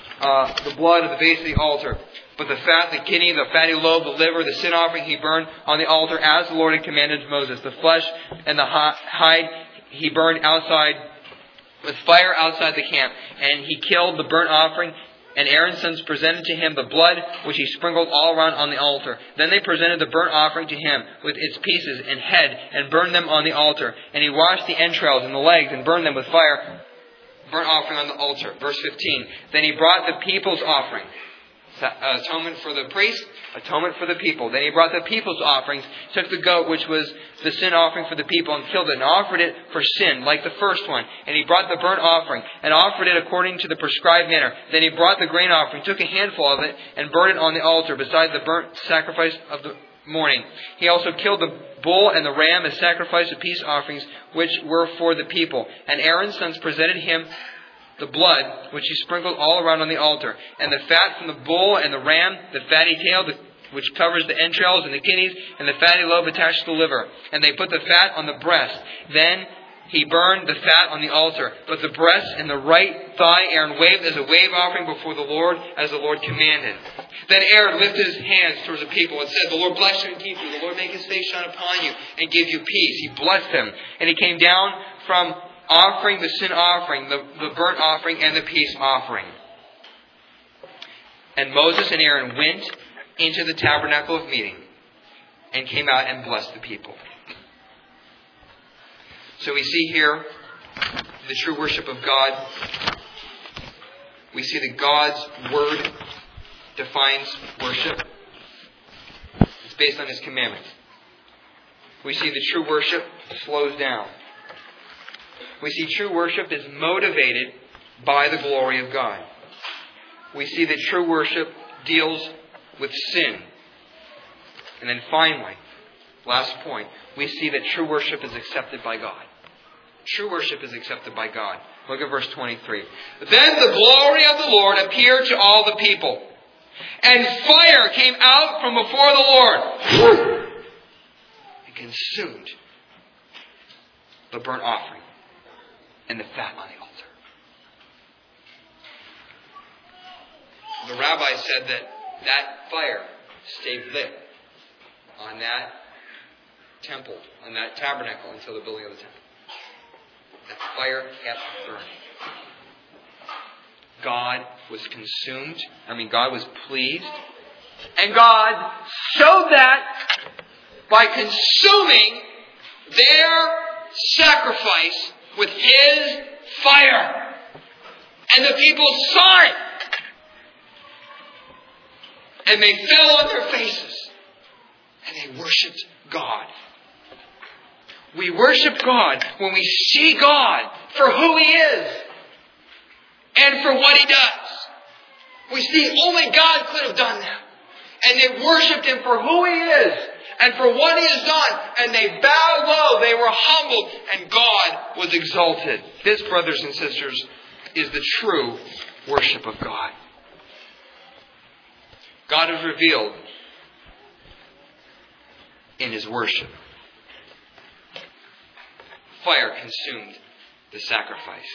the blood at the base of the altar. But the fat, the kidney, the fatty lobe, the liver, the sin offering he burned on the altar as the Lord had commanded Moses. The flesh and the hide he burned outside with fire outside the camp. And he killed the burnt offering. And Aaron's sons presented to him the blood which he sprinkled all around on the altar. Then they presented the burnt offering to him with its pieces and head and burned them on the altar. And he washed the entrails and the legs and burned them with fire. Burnt offering on the altar. Verse 15. Then he brought the people's offering. Atonement for the priest, atonement for the people. Then he brought the people's offerings, took the goat which was the sin offering for the people and killed it and offered it for sin like the first one. And he brought the burnt offering and offered it according to the prescribed manner. Then he brought the grain offering, took a handful of it and burned it on the altar beside the burnt sacrifice of the morning. He also killed the bull and the ram as sacrifice of peace offerings which were for the people. And Aaron's sons presented him the blood which he sprinkled all around on the altar, and the fat from the bull and the ram, the fatty tail which covers the entrails and the kidneys, and the fatty lobe attached to the liver. And they put the fat on the breast. Then he burned the fat on the altar. But the breast and the right thigh Aaron waved as a wave offering before the Lord, as the Lord commanded. Then Aaron lifted his hands towards the people and said, "The Lord bless you and keep you. The Lord make his face shine upon you and give you peace." He blessed them. And he came down from offering the sin offering, the burnt offering, and the peace offering. And Moses and Aaron went into the tabernacle of meeting and came out and blessed the people. So we see here the true worship of God. We see that God's Word defines worship. It's based on His commandments. We see that true worship slows down. We see true worship is motivated by the glory of God. We see that true worship deals with sin. And then finally, last point, we see that true worship is accepted by God. True worship is accepted by God. Look at verse 23. Then the glory of the Lord appeared to all the people, and fire came out from before the Lord and consumed the burnt offering and the fat on the altar. The rabbi said that fire stayed lit on that temple, on that tabernacle until the building of the temple. That fire kept burning. God was pleased. And God showed that by consuming their sacrifice with His fire. And the people saw it. And they fell on their faces. And they worshipped God. We worship God when we see God for who He is. And for what He does. We see only God could have done that. And they worshipped Him for who He is. And for what He has done. And they bowed low. They were humbled. And God was exalted. This, brothers and sisters, is the true worship of God. God is revealed in His worship. Fire consumed the sacrifice.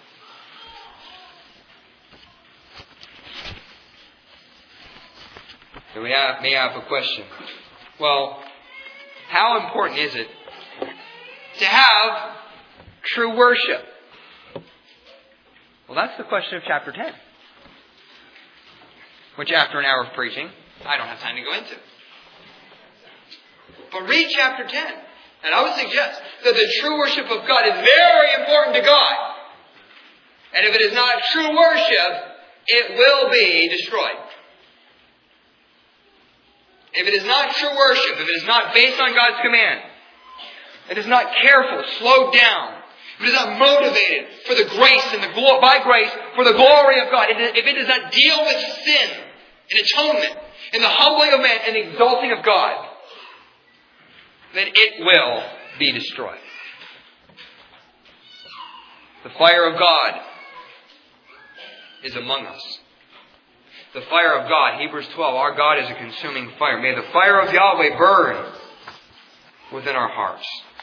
And we may have a question. Well, how important is it to have true worship? Well, that's the question of chapter 10. Which after an hour of preaching, I don't have time to go into. But read chapter 10. And I would suggest that the true worship of God is very important to God. And if it is not true worship, it will be destroyed. if it is not true worship, if it is not based on God's command, it is not careful, slowed down, if it is not motivated for the grace and by grace for the glory of God, if it does not deal with sin and atonement and the humbling of man and the exalting of God, then it will be destroyed. The fire of God is among us. The fire of God, Hebrews 12, our God is a consuming fire. May the fire of Yahweh burn within our hearts.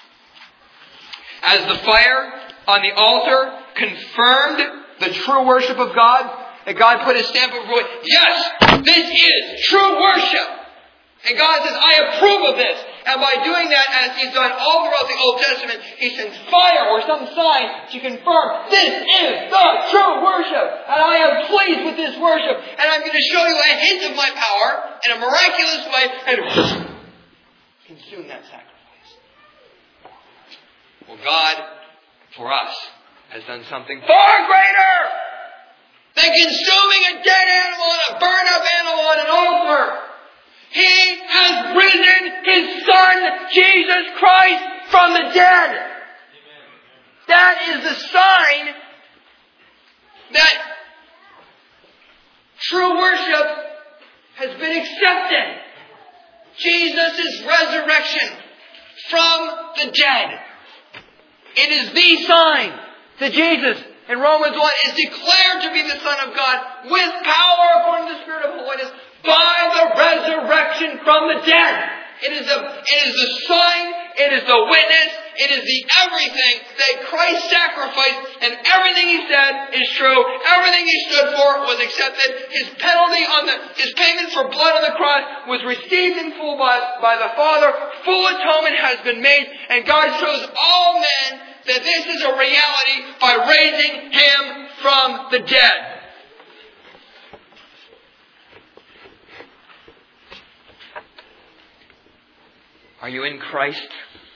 As the fire on the altar confirmed the true worship of God, and God put His stamp of approval. Yes, this is true worship. And God says, I approve of this. And by doing that, as He's done all throughout the Old Testament, He sends fire or some sign to confirm this is the true worship. And I am pleased with this worship. And I'm going to show you a hint of my power in a miraculous way and consume that sacrifice. Well, God, for us, has done something far greater than consuming a dead animal and a burned up animal on an altar. He has risen His Son, Jesus Christ, from the dead. Amen. That is the sign that true worship has been accepted. Jesus' resurrection from the dead. It is the sign that Jesus in Romans 1 is declared to be the Son of God with power according to the Spirit of holiness by the resurrection from the dead. It is the sign, it is the witness, it is the everything that Christ sacrificed, and everything He said is true. Everything He stood for was accepted. His penalty His payment for blood on the cross was received in full by the Father. Full atonement has been made, and God shows all men that this is a reality by raising Him from the dead. Are you in Christ?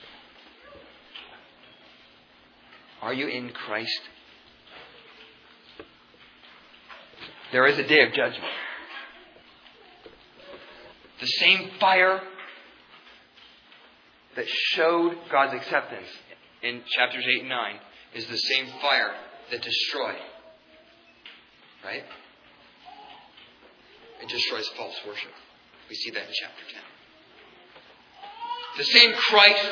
Are you in Christ? There is a day of judgment. The same fire that showed God's acceptance in chapters 8 and 9 is the same fire that destroyed. Right? It destroys false worship. We see that in chapter 10. The same Christ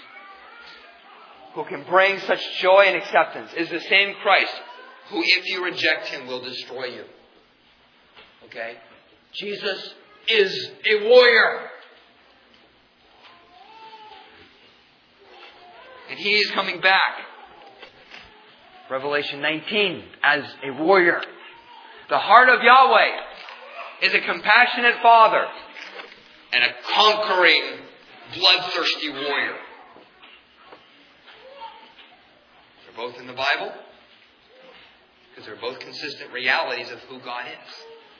who can bring such joy and acceptance is the same Christ who, if you reject Him, will destroy you. Okay? Jesus is a warrior. And He is coming back. Revelation 19, as a warrior. The heart of Yahweh is a compassionate Father and a conquering, bloodthirsty warrior. They're both in the Bible because they're both consistent realities of who God is.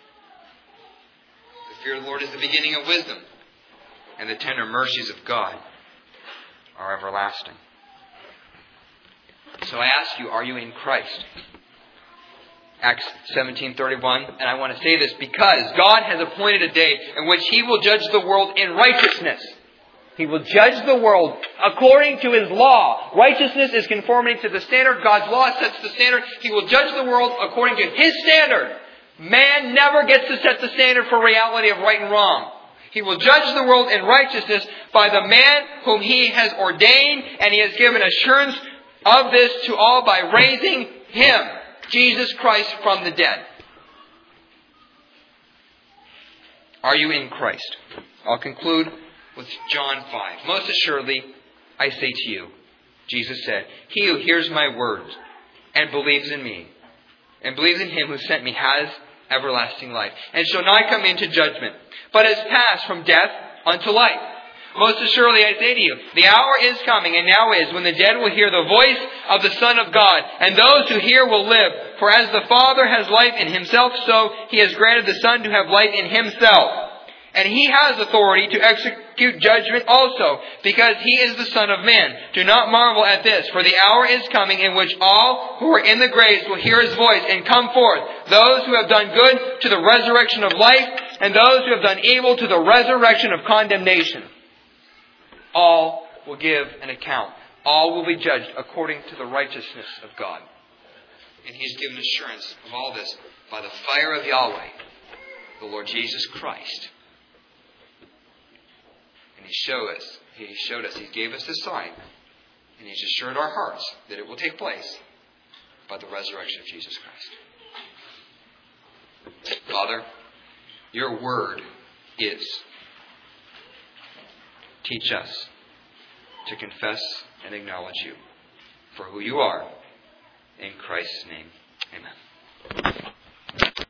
The fear of the Lord is the beginning of wisdom, and the tender mercies of God are everlasting. So I ask you, are you in Christ? Acts 17:31, and I want to say this because God has appointed a day in which He will judge the world in righteousness. He will judge the world according to His law. Righteousness is conformity to the standard. God's law sets the standard. He will judge the world according to His standard. Man never gets to set the standard for reality of right and wrong. He will judge the world in righteousness by the man whom He has ordained, and He has given assurance of this to all by raising Him, Jesus Christ, from the dead. Are you in Christ? I'll conclude with John 5. Most assuredly, I say to you, Jesus said, he who hears my words and believes in me, and believes in Him who sent me, has everlasting life, and shall not come into judgment, but has passed from death unto life. Most assuredly, I say to you, the hour is coming, and now is, when the dead will hear the voice of the Son of God, and those who hear will live. For as the Father has life in Himself, so He has granted the Son to have life in Himself. And He has authority to execute judgment also, because He is the Son of Man. Do not marvel at this, for the hour is coming in which all who are in the graves will hear His voice and come forth. Those who have done good to the resurrection of life, and those who have done evil to the resurrection of condemnation. All will give an account. All will be judged according to the righteousness of God. And He's given assurance of all this by the fire of Yahweh, the Lord Jesus Christ. And He showed us, He gave us the sign, and He's assured our hearts that it will take place by the resurrection of Jesus Christ. Father, Your Word is. Teach us to confess and acknowledge You for who You are. In Christ's name, amen.